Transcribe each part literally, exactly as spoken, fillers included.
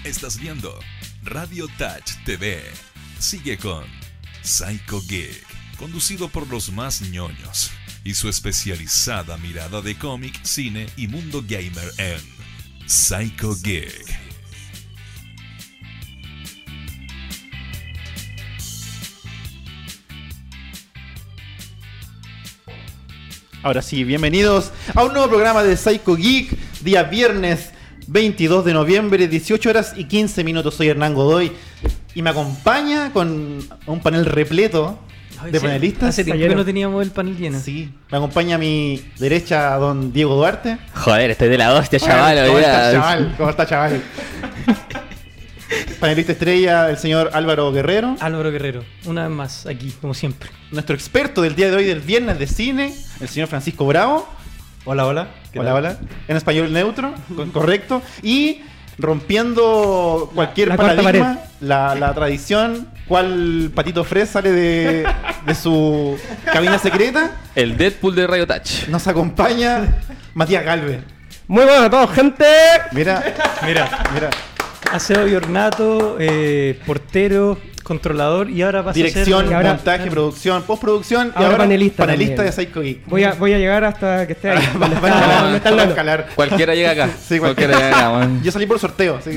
Estás viendo Radio Touch T V. Sigue con Psycho Geek, conducido por los más ñoños y su especializada mirada de cómic, cine y mundo gamer en Psycho Geek. Ahora sí, bienvenidos a un nuevo programa de Psycho Geek, día viernes veintidós de noviembre, dieciocho horas y quince minutos. Soy Hernán Godoy y me acompaña con un panel repleto de sí, panelistas. Hace tiempo que no teníamos el panel lleno. Sí, me acompaña a mi derecha don Diego Duarte. Joder, estoy de la hostia, chaval. ¿Cómo Oiga. está, chaval? ¿Cómo está, chaval? Panelista estrella, el señor Álvaro Guerrero. Álvaro Guerrero, una vez más, aquí, como siempre. Nuestro experto del día de hoy, del viernes de cine, el señor Francisco Bravo. Hola, hola. Hola, tal? Hola. En español neutro, correcto. Y rompiendo cualquier la paradigma, la, la tradición, ¿cuál patito Fred sale de, de su cabina secreta? El Deadpool de Radio Touch. Nos acompaña Matías Galvez. Muy buenas a todos, gente. Mira, mira, mira. Aseo y ornato, eh, portero, controlador y ahora pasa Dirección, a ser... ahora, montaje, producción, postproducción y ahora ahora panelista panelista de también. Psycho Geek. Voy a, voy a llegar hasta que esté ahí. Va- ¿Dónde va- está- va- dónde está el va a Lalo? escalar. Cualquiera llega acá. Sí, cualquiera llega acá, man. Yo salí por sorteo, así que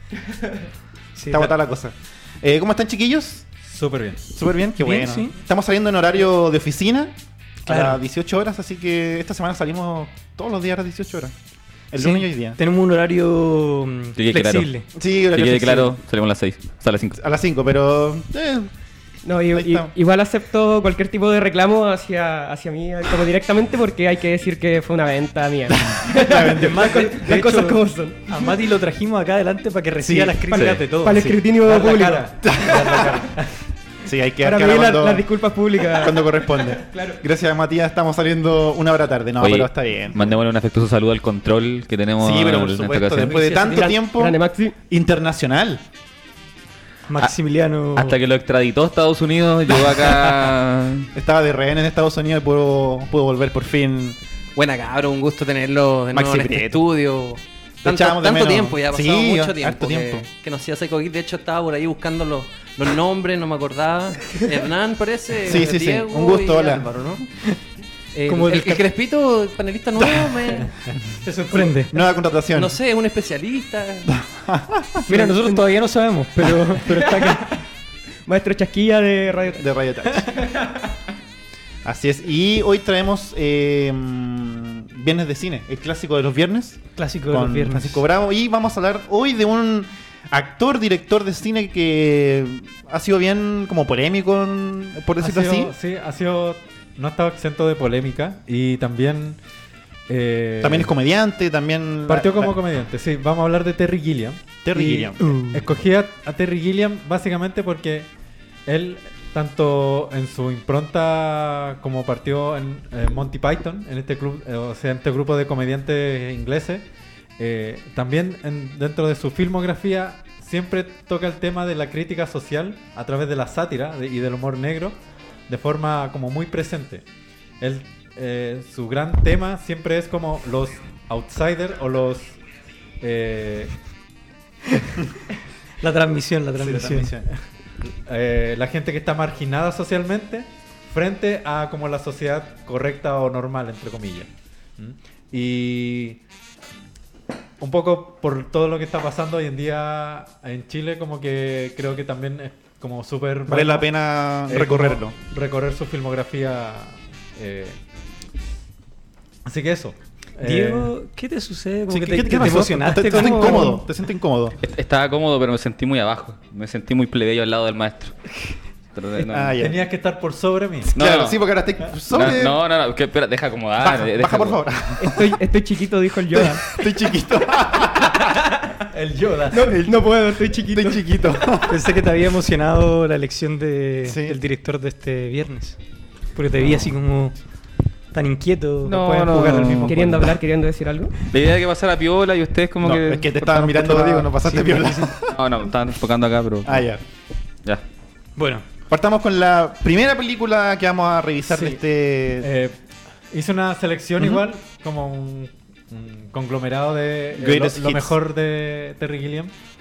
Sí, está botada la cosa. Eh, ¿Cómo están, chiquillos? Súper bien. Súper bien, qué Bien, bueno. sí. Estamos saliendo en horario de oficina a Claro. las dieciocho horas, así que esta semana salimos todos los días a las dieciocho horas. El Sí, lunes y hoy día. Tenemos un horario mm, Que quede claro. flexible. Sí, Que horario quede flexible. claro, salimos a las seis. O sea, a las cinco. A las cinco, pero... eh, No, y- Ahí y- está. igual acepto cualquier tipo de reclamo hacia, hacia mí como directamente porque hay que decir que fue una venta mía. Es más, de- de Las hecho, cosas como son. A Mati lo trajimos acá adelante para que reciba Sí, las críticas sí. de todos. Para el Sí. escrutinio Dar la público. cara. Dar la cara. sí, hay que Para dar pedir cara la- cuando, las disculpas públicas. cuando corresponde. Claro. Gracias, Matías, estamos saliendo una hora tarde. No, Oye, pero está bien. Mandémosle un afectuoso saludo al control que tenemos. Sí, pero por en esta supuesto, ocasión. después de tanto Gran- tiempo, Grande Maxi. internacional. Maximiliano... Hasta que lo extraditó a Estados Unidos, llegó acá. Estaba de rehén en Estados Unidos y pudo, pudo volver por fin. Buena cabrón, un gusto tenerlo de nuevo Maxi en este Prieto. estudio. Tanto, echábamos de tanto menos. tiempo, ya ha pasado Sí, mucho tiempo, harto que, tiempo. que no hacía Psycho Geek. De hecho estaba por ahí buscando los, los nombres, no me acordaba. Hernán parece, Sí, sí, sí. Diego Un gusto, y hola. Álvaro, ¿no? Eh, Como el, el el cap- Crespito, el panelista nuevo, me- Te sorprende. Nueva contratación. no sé, es un especialista. Mira, nosotros todavía no sabemos, pero, pero está acá. Maestro Chasquilla de Radio De Radio Touch. Así es. Y hoy traemos eh, Viernes de Cine, el clásico de los viernes, Clásico de con los viernes. Francisco Bravo. Y vamos a hablar hoy de un actor, director de cine que ha sido bien como polémico, en- por Ha decirlo sido- así. Sí, ha sido. No ha estado exento de polémica y también. eh, También es comediante, también... Partió la- como la- comediante. Sí, vamos a hablar de Terry Gilliam. Terry Y Gilliam. Uh. Escogí a, a Terry Gilliam básicamente porque él, tanto en su impronta como partió en eh, Monty Python, en este club, eh, o sea, en este grupo de comediantes ingleses, eh, también en- dentro de su filmografía siempre toca el tema de la crítica social a través de la sátira de- y del humor negro de forma como muy presente. Él, eh, su gran tema siempre es como los outsiders o los... eh, La transmisión, la Sí, la transmisión. transmisión. eh, la gente que está marginada socialmente frente a como la sociedad correcta o normal, entre comillas. ¿Mm? Y un poco por todo lo que está pasando hoy en día en Chile, como que creo que también es como súper... Vale bueno, la pena eh, recorrerlo. como Recorrer su filmografía. eh. Así que eso. Eh, Diego, ¿qué te sucede? Como Sí, que ¿qué- te, qué que te te pasó? emocionaste. ¿Te, te sientes como- incómodo? ¿Te sientes incómodo? Est- Estaba cómodo, pero me sentí muy abajo. Me sentí muy plebeyo al lado del maestro. Pero de- no, Ah, ya. Tenías que estar por sobre mí. No, claro, no. sí, porque ahora estoy sobre... No, no, no, que, espera, deja acomodar. Baja, deja baja, por acomodar. favor. Estoy, estoy chiquito, dijo el Yoda. Estoy chiquito. El Yoda. No, no puedo, estoy chiquito. Estoy chiquito. Pensé que te había emocionado la elección de, Sí. del director de este viernes. Porque te vi así como tan inquieto. No, pueden no, jugar no. al mismo Queriendo juego. hablar, queriendo decir algo. La idea de que pasara piola y ustedes como No, que... es que te estaban cortaron mirando, por Diego, la- no pasaste Sí, piola. sí, sí. No, no, estaban enfocando acá, pero... Ah, ya. Ya. Bueno, Partamos con la primera película que vamos a revisar Sí. de este... Eh, hice una selección Ujú. igual, como un, un conglomerado de eh, Greatest lo, lo hits. mejor de Terry Gilliam.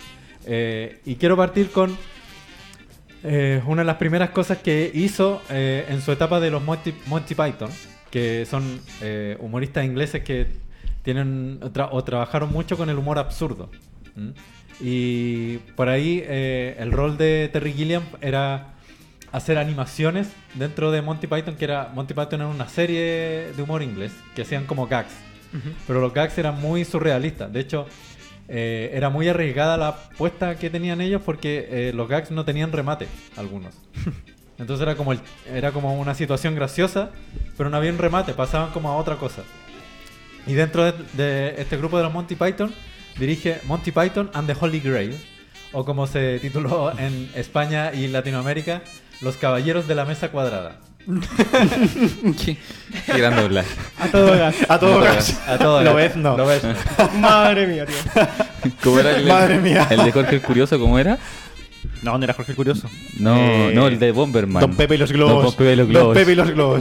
Eh, y quiero partir con eh, una de las primeras cosas que hizo eh, en su etapa de los Monty, Monty Python, que son eh, humoristas ingleses que tienen tra- o trabajaron mucho con el humor absurdo. ¿Mm? Y por ahí eh, el rol de Terry Gilliam era hacer animaciones dentro de Monty Python, que era Monty Python era una serie de humor inglés que hacían como gags, Ujú. pero los gags eran muy surrealistas. De hecho, eh, era muy arriesgada la apuesta que tenían ellos porque eh, los gags no tenían remate, algunos. Entonces era como, el- era como una situación graciosa, pero no había un remate, pasaban como a otra cosa. Y dentro de, de este grupo de los Monty Python dirige Monty Python and the Holy Grail, o como se tituló en España y Latinoamérica, Los Caballeros de la Mesa Cuadrada. Qué, qué gran doblaje. A todo gas. A todo No, gas. A todo ¿Lo gas. ves? No. Lo ves. Madre mía, tío. ¿Cómo era el, Madre mía. el de Jorge el Curioso? ¿Cómo era? No, no era Jorge el Curioso. No, Eh, no, el de Bomberman. Don Pepe y los globos. Don Pepe y los globos. Don Pepe y los globos.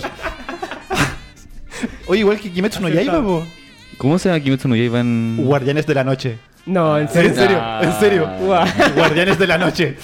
Oye, igual que Kimetsu no Yaiba, po. ¿Cómo se llama Kimetsu no Yaiba en...? Guardianes de la Noche. No, en ¿En serio. serio? Ah. ¿En serio? Guau. Guardianes de la Noche.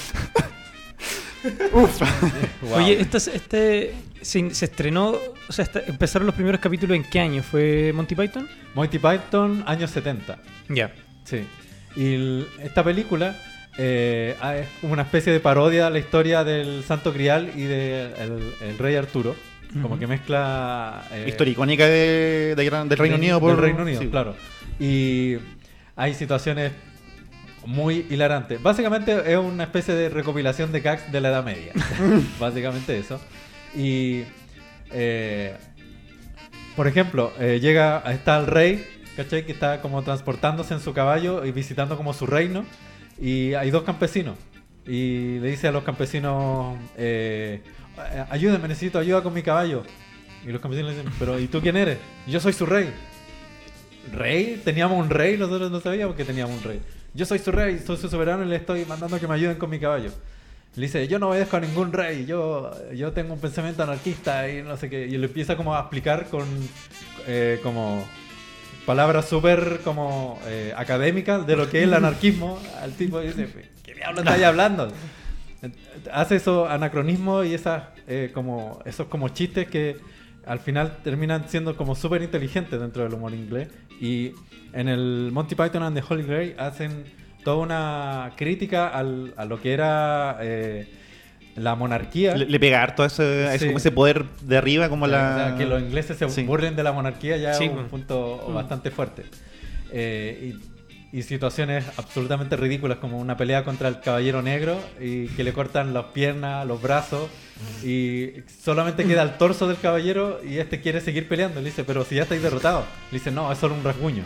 Uf. Wow. Oye, este, este se, se estrenó, o sea, esta- empezaron los primeros capítulos ¿en qué año? ¿Fue Monty Python? Monty Python, años setenta. Ya. Sí. Y el- esta película eh, ah, es como una especie de parodia a la historia del Santo Grial y del el, el Rey Arturo. Como Ujú. que mezcla... eh, Historia icónica de, de Gran- del Reino del- Unido. Por... del Reino Unido, sí. claro. Y hay situaciones muy hilarantes. Básicamente es una especie de recopilación de gags de la Edad Media. Básicamente eso. Y... eh, por ejemplo, eh, llega, está el rey, ¿cachai? Que está como transportándose en su caballo y visitando como su reino. Y hay dos campesinos. Y le dice a los campesinos, eh, ayúdenme, necesito ayuda con mi caballo. Y los campesinos le dicen, pero ¿y tú quién eres? Yo soy su rey. ¿Rey? ¿Teníamos un rey? Nosotros no sabíamos que teníamos un rey. Yo soy su rey, soy su soberano y le estoy mandando que me ayuden con mi caballo. Le dice, yo no obedezco a ningún rey, yo, yo tengo un pensamiento anarquista y no sé qué. Y le empieza como a explicar con eh, como palabras súper como eh, académicas de lo que es el anarquismo. Al tipo dice, ¿qué diablos estáis hablando? Hace esos anacronismos y esas eh, como esos como chistes que al final terminan siendo como súper inteligentes dentro del humor inglés. Y en el Monty Python and the Holy Grail hacen toda una crítica al, a lo que era eh, la monarquía. Le, le pega harto a ese, a ese- Sí. como ese poder de arriba, como O la... sea, que los ingleses se Sí. burlen de la monarquía ya Sí, es un pues. punto Mm. bastante fuerte. Eh, y, y situaciones absolutamente ridículas como una pelea contra el caballero negro y que le cortan las piernas, los brazos y solamente queda el torso del caballero y este quiere seguir peleando. Le dice, pero si ya estáis derrotados. Le dice, no, es solo un rasguño.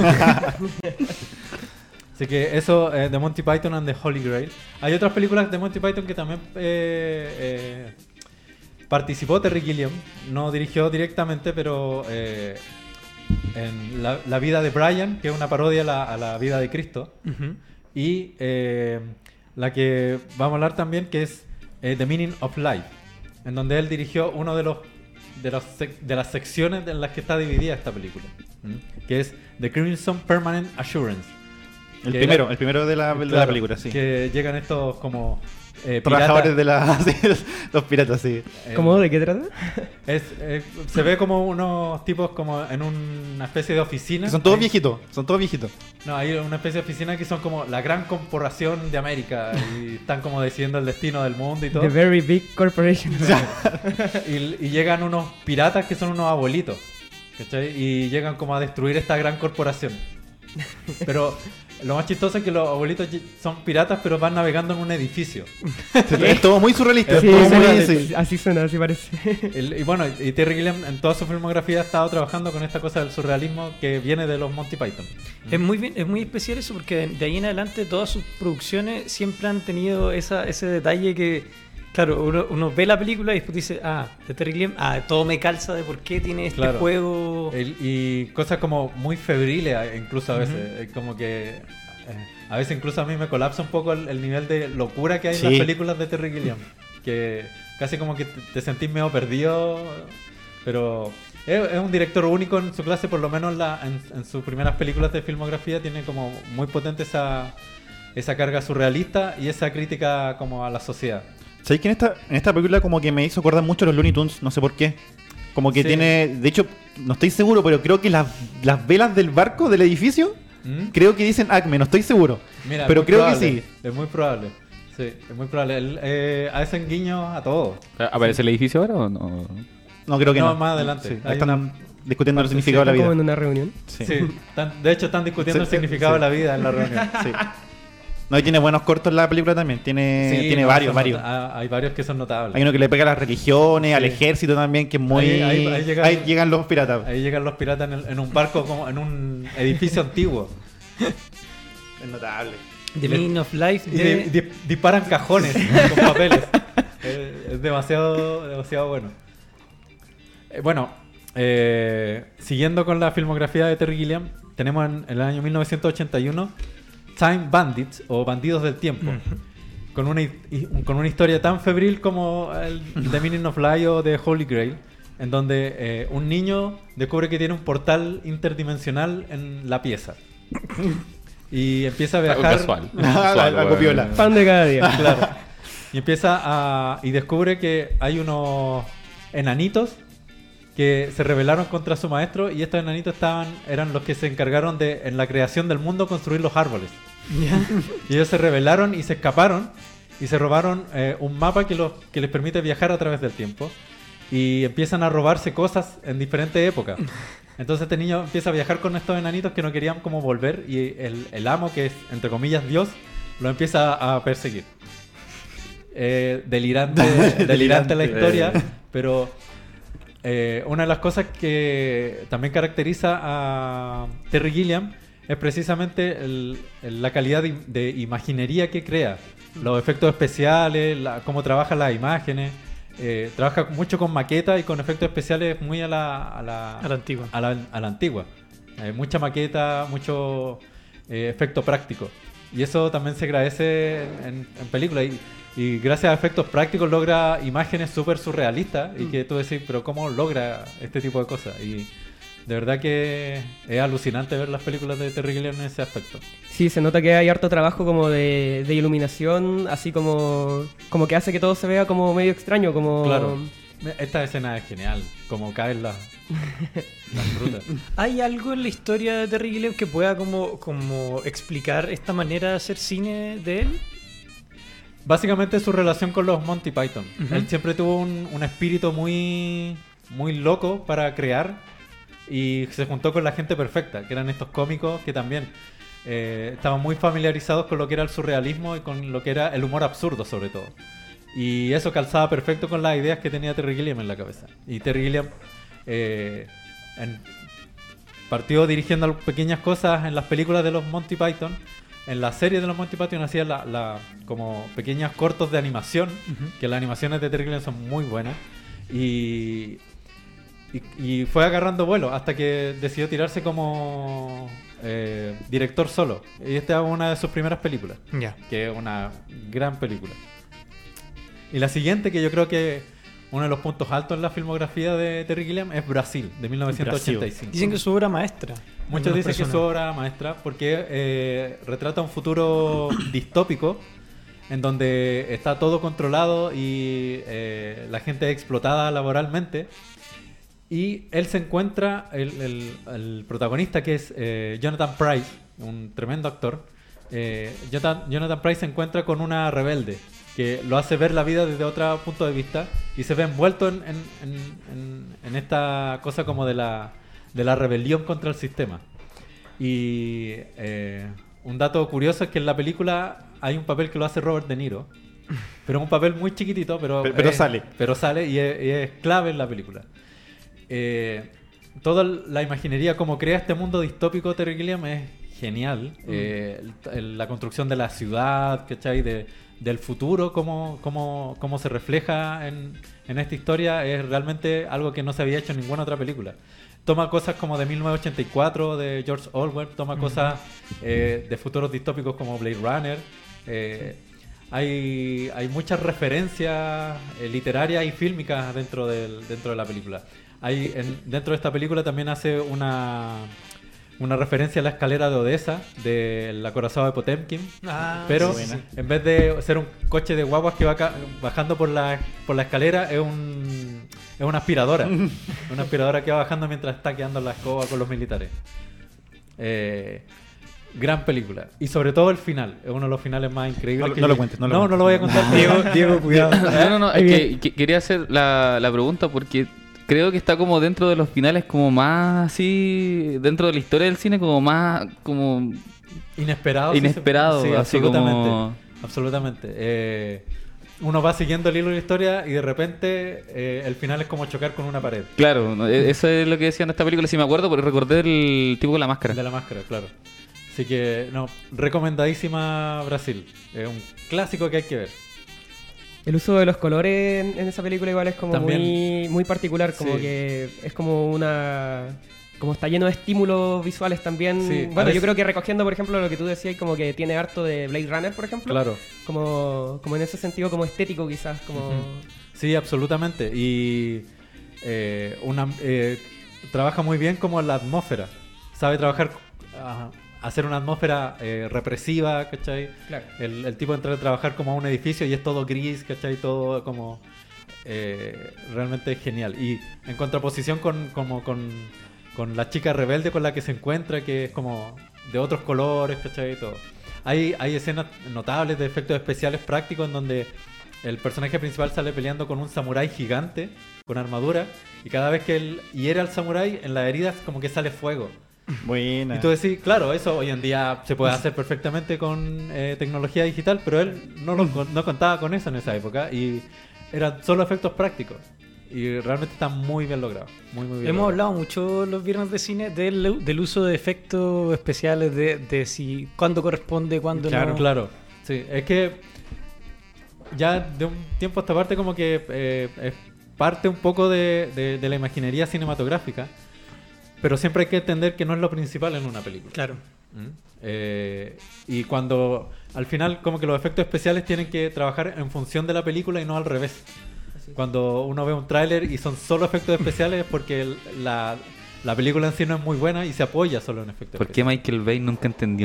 Así que eso eh, de Monty Python and the Holy Grail. Hay otras películas de Monty Python que también eh, eh, participó Terry Gilliam. No dirigió directamente, pero eh, en la, La vida de Brian, que es una parodia a la, a la vida de Cristo. Ujú. Y eh, la que vamos a hablar también, que es eh, The Meaning of Life, en donde él dirigió uno de los de, los sec- de las secciones en las que está dividida esta película, ¿m? Que es The Crimson Permanent Assurance. El que primero, era- el primero de la, de la Claro, película, sí. Que llegan estos como eh, Trabajadores piratas. de la... sí, los, los piratas, sí. eh, ¿Cómo? ¿De qué trata? es, eh, se ve como unos tipos como en una especie de oficina. Que son todos Ahí- viejitos, son todos viejitos. No, hay una especie de oficina que son como la gran corporación de América y están como decidiendo el destino del mundo y todo. The Very Big Corporation. y, y llegan unos piratas que son unos abuelitos, ¿cachai? Y llegan como a destruir esta gran corporación. Pero lo más chistoso es que los abuelitos ye- son piratas pero van navegando en un edificio. Es todo muy surrealista. Sí, es todo muy... suena- sí. así suena, así parece. El- y bueno, y Terry Gilliam en toda su filmografía ha estado trabajando con esta cosa del surrealismo que viene de los Monty Python. Es muy bien, es muy especial eso porque de, de ahí en adelante todas sus producciones siempre han tenido esa, ese detalle que, claro, uno, uno ve la película y después dice, ah, de Terry Gilliam, ah, todo me calza de por qué tiene este Claro. juego. El- y cosas como muy febriles eh, incluso a veces. Ujú. eh, Como que eh, a veces incluso a mí me colapsa un poco el, el nivel de locura que hay Sí. en las películas de Terry Gilliam. Que casi como que te, te sentís medio perdido. Pero es, es un director único en su clase, por lo menos en, la- en, en sus primeras películas de filmografía tiene como muy potente esa, esa carga surrealista y esa crítica como a la sociedad. ¿Sabéis que en esta, en esta película como que me hizo acordar mucho a los Looney Tunes? No sé por qué. Como que Sí. tiene... De hecho, no estoy seguro, pero creo que las, las velas del barco, del edificio, ¿Mm? creo que dicen Acme, no estoy seguro. Mira, pero es muy creo probable, que sí. Es muy probable. Sí, es muy probable. Él, eh, hacen guiños a todo. ¿Aparece el edificio ahora o no? No, creo que no. No, más adelante. Sí, Hay están una discutiendo el parte, significado de Como la en vida. una reunión. Sí. Sí, están- de hecho están discutiendo Sí, el significado sí. de la vida en la reunión. Sí. No, y tiene buenos cortos la película también. Tiene, Sí, tiene no, varios, son varios. nota- ah, hay varios que son notables. Hay uno que le pega a las religiones, al Sí. ejército también, que es muy... Ahí- ahí- ahí llegan- Ahí llegan los piratas. Ahí llegan los piratas en, el- en un barco, como en un edificio antiguo. Es notable. The Meaning of Life Y de... di- di- disparan cajones con papeles. Es, es demasiado, demasiado bueno. Eh, bueno, eh, siguiendo con la filmografía de Terry Gilliam, tenemos en, en el año mil novecientos ochenta y uno Time Bandits o Bandidos del Tiempo. Con una, hi- hi- con una historia tan febril como el The Meaning of Life o The Holy Grail, en donde eh, un niño descubre que tiene un portal interdimensional en la pieza. Y empieza a Algo viajar. casual. Ah, algo piola. Pan de cada día. Claro. Y empieza a. Y descubre que hay unos enanitos que se rebelaron contra su maestro. Y estos enanitos estaban eran los que se encargaron de, en la creación del mundo, construir los árboles. Y ellos se rebelaron y se escaparon. Y se robaron eh, un mapa que, los, que les permite viajar a través del tiempo. Y empiezan a robarse cosas en diferentes épocas. Entonces este niño empieza a viajar con estos enanitos que no querían como volver. Y el, el amo, que es entre comillas Dios, lo empieza a perseguir. Eh, delirante, delirante la historia, pero eh, una de las cosas que también caracteriza a Terry Gilliam es precisamente el- el- la calidad de, de imaginería que crea, los efectos especiales, la- cómo trabaja las imágenes. Eh, trabaja mucho con maquetas y con efectos especiales muy a la, a la, A la antigua. a la, a la antigua. Eh, mucha maqueta, mucho eh, efecto práctico. Y eso también se agradece en, en, en películas. Y, y gracias a efectos prácticos logra imágenes súper surrealistas. Y que tú decís, pero ¿cómo logra este tipo de cosas? Y de verdad que es alucinante ver las películas de Terry Gilliam en ese aspecto. Sí, se nota que hay harto trabajo como de, de iluminación, así como, como que hace que todo se vea como medio extraño, como... Claro. Esta escena es genial, como caen las, las frutas. ¿Hay algo en la historia de Terry Gilliam que pueda como, como explicar esta manera de hacer cine de él? Básicamente su relación con los Monty Python. Ujú. Él siempre tuvo un, un espíritu muy, muy loco para crear y se juntó con la gente perfecta, que eran estos cómicos que también eh, estaban muy familiarizados con lo que era el surrealismo y con lo que era el humor absurdo sobre todo. Y eso calzaba perfecto con las ideas que tenía Terry Gilliam en la cabeza. Y Terry Gilliam eh, en- partió dirigiendo pequeñas cosas en las películas de los Monty Python. En la serie de los Monty Python hacía la, la- como pequeños cortos de animación, que las animaciones de Terry Gilliam son muy buenas. Y, y, y fue agarrando vuelo hasta que decidió tirarse como eh, director solo. Y esta es una de sus primeras películas, Ya. que es una gran película. Y la siguiente, que yo creo que uno de los puntos altos en la filmografía de Terry Gilliam, es Brasil, de mil novecientos ochenta y cinco. Dicen que es su obra maestra. Muchos Algunas dicen que es su personas. obra maestra porque eh, retrata un futuro distópico en donde está todo controlado y eh, la gente es explotada laboralmente. Y él se encuentra, el, el- el protagonista que es eh, Jonathan Pryce, un tremendo actor. eh, Jonathan, Jonathan Pryce se encuentra con una rebelde que lo hace ver la vida desde otro punto de vista y se ve envuelto en, en- en- en- en esta cosa como de la, de la rebelión contra el sistema. Y eh, un dato curioso es que en la película hay un papel que lo hace Robert De Niro, pero es un papel muy chiquitito, pero, Pero- pero es- sale. Pero sale y es, y es clave en la película. Eh, toda la imaginería, como crea este mundo distópico Terry Gilliam, es genial. Eh, el- el- la construcción de la ciudad, ¿cachai? De, del futuro, cómo, cómo, cómo se refleja en, en esta historia, es realmente algo que no se había hecho en ninguna otra película. Toma cosas como de mil novecientos ochenta y cuatro de George Orwell, toma cosas eh, de futuros distópicos como Blade Runner. eh, hay, hay muchas referencias eh, literarias y fílmicas dentro, del, dentro de la película. Hay, en- dentro de esta película también hace una, una referencia a la escalera de Odessa del acorazado de Potemkin, Ah, pero sí, sí. en vez de ser un coche de guaguas que va ca- bajando por la, por la escalera, es un es una aspiradora. Una aspiradora que va bajando mientras está quedando la escoba con los militares. Eh, gran película. Y sobre todo el final. Es uno de los finales más increíbles. No, que no lo yo- cuentes, no lo No, cuentes. no lo voy a contar. Diego, Diego, cuidado. No, no, no, Ahí es viene. que, que- quería hacer la, la pregunta porque creo que está como dentro de los finales como más así, dentro de la historia del cine como más como Inesperado. sí, inesperado, sí, así absolutamente. como... Absolutamente. Eh, uno va siguiendo el hilo de la historia y de repente eh, el final es como chocar con una pared. Claro, no, e- eso es lo que decían en esta película, si me acuerdo, porque recordé el tipo con la máscara. De la máscara, claro. Así que, no, recomendadísima Brasil. Es un clásico que hay que ver. El uso de los colores en, en esa película igual es como También. muy, muy particular, como Sí. que es como una... Como está lleno de estímulos visuales también. Sí, a bueno, veces- yo creo que recogiendo, por ejemplo, lo que tú decías, como que tiene harto de Blade Runner, por ejemplo. Claro. Como, como en ese sentido, como estético quizás. Como... Ujú. Sí, absolutamente. Y eh, una, eh, trabaja muy bien como la atmósfera. Sabe trabajar, ajá, hacer una atmósfera eh, represiva, ¿cachai? Claro. El, el tipo entra a trabajar como a un edificio y es todo gris, ¿cachai? Todo como... eh, realmente es genial. Y en contraposición con, como con, con la chica rebelde con la que se encuentra, que es como de otros colores, ¿cachai? Y todo. Hay, hay escenas notables de efectos especiales prácticos en donde el personaje principal sale peleando con un samurái gigante con armadura y cada vez que él hiere al samurái en las heridas como que sale fuego. Buena. Y tú decís, claro, eso hoy en día se puede hacer perfectamente con eh, tecnología digital, pero él no, lo, no contaba con eso en esa época y eran solo efectos prácticos. Y realmente está muy bien logrado. Muy, muy bien Hemos logrado. hablado mucho los viernes de cine del, del uso de efectos especiales, de, de si cuándo corresponde, cuándo Claro, no. claro. Sí, es que ya de un tiempo a esta parte como que eh, es parte un poco de, de- de la imaginería cinematográfica, pero siempre hay que entender que no es lo principal en una película. Claro. ¿Mm? Eh, y cuando al final como que los efectos especiales tienen que trabajar en función de la película y no al revés. Cuando uno ve un tráiler y son solo efectos especiales es porque el- la, la película en sí no es muy buena y se apoya solo en efectos ¿Por qué especiales. Michael Bay nunca entendió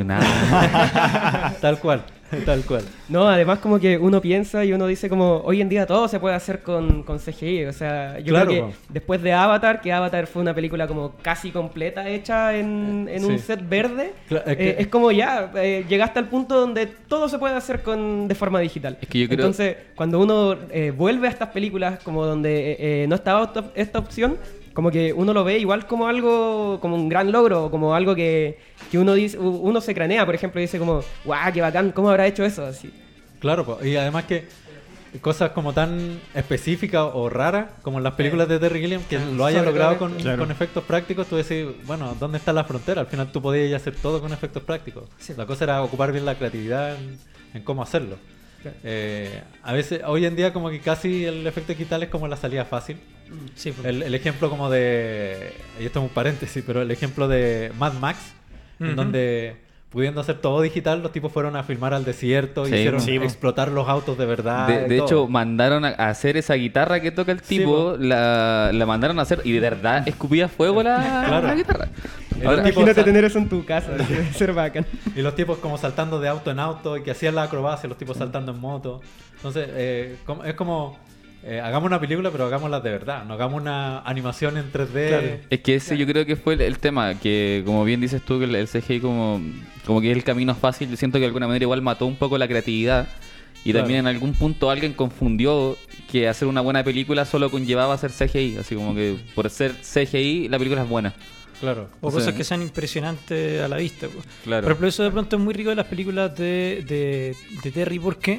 nada? Tal cual, tal cual. No, además como que uno piensa y uno dice como hoy en día todo se puede hacer con, con C G I. O sea, yo Claro, creo que po. después de Avatar, que Avatar fue una película como casi completa hecha en, en Sí. un set verde, Cla- es que- eh, es como ya, eh, llegaste al punto donde todo se puede hacer con, de forma digital. Es que yo creo- Entonces, cuando uno eh, vuelve a estas películas como donde eh, eh, no estaba esta- esta opción, como que uno lo ve igual como algo, como un gran logro, como algo que, que uno dice, uno se cranea, por ejemplo, y dice como, guau, qué bacán, ¿cómo habrá hecho eso? Así. Claro, po, y además que cosas como tan específicas o raras como en las películas de Terry Gilliam que lo haya Sobre logrado todo con, Claro. con efectos prácticos, tú decís, bueno, ¿dónde está la frontera? Al final tú podías ya hacer todo con efectos prácticos. Sí. La cosa era ocupar bien la creatividad en, en cómo hacerlo. Claro. Eh, a veces, hoy en día como que casi el efecto digital es como la salida fácil. Sí, pues. El, el ejemplo como de, y esto es un paréntesis, pero el ejemplo de Mad Max, en Ujú. donde pudiendo hacer todo digital, los tipos fueron a filmar al desierto, Sí, hicieron sí, po. explotar los autos de verdad. De, y de todo. hecho, mandaron a a hacer esa guitarra que toca el Sí, tipo, po. la, la mandaron a hacer y de verdad escupía fuego la, Claro. la guitarra. El Ahora, tipo Imagínate sal- tener eso en tu casa, debe ser bacán. Y los tipos como saltando de auto en auto y que hacían la acrobacia, los tipos saltando en moto. Entonces, eh, como- es como, eh, hagamos una película, pero hagámosla de verdad. No hagamos una animación en tres D. Claro. es que ese yo creo que fue el, el tema, que como bien dices tú, que el, el C G I como, como que es el camino fácil, yo siento que de alguna manera igual mató un poco la creatividad. Y Claro. también en algún punto alguien confundió que hacer una buena película solo conllevaba hacer C G I. Así como que por ser C G I la película es buena. Claro. O O sea, cosas que sean impresionantes a la vista. pues. Claro. Por ejemplo, eso de pronto es muy rico de las películas de, de, de Terry porque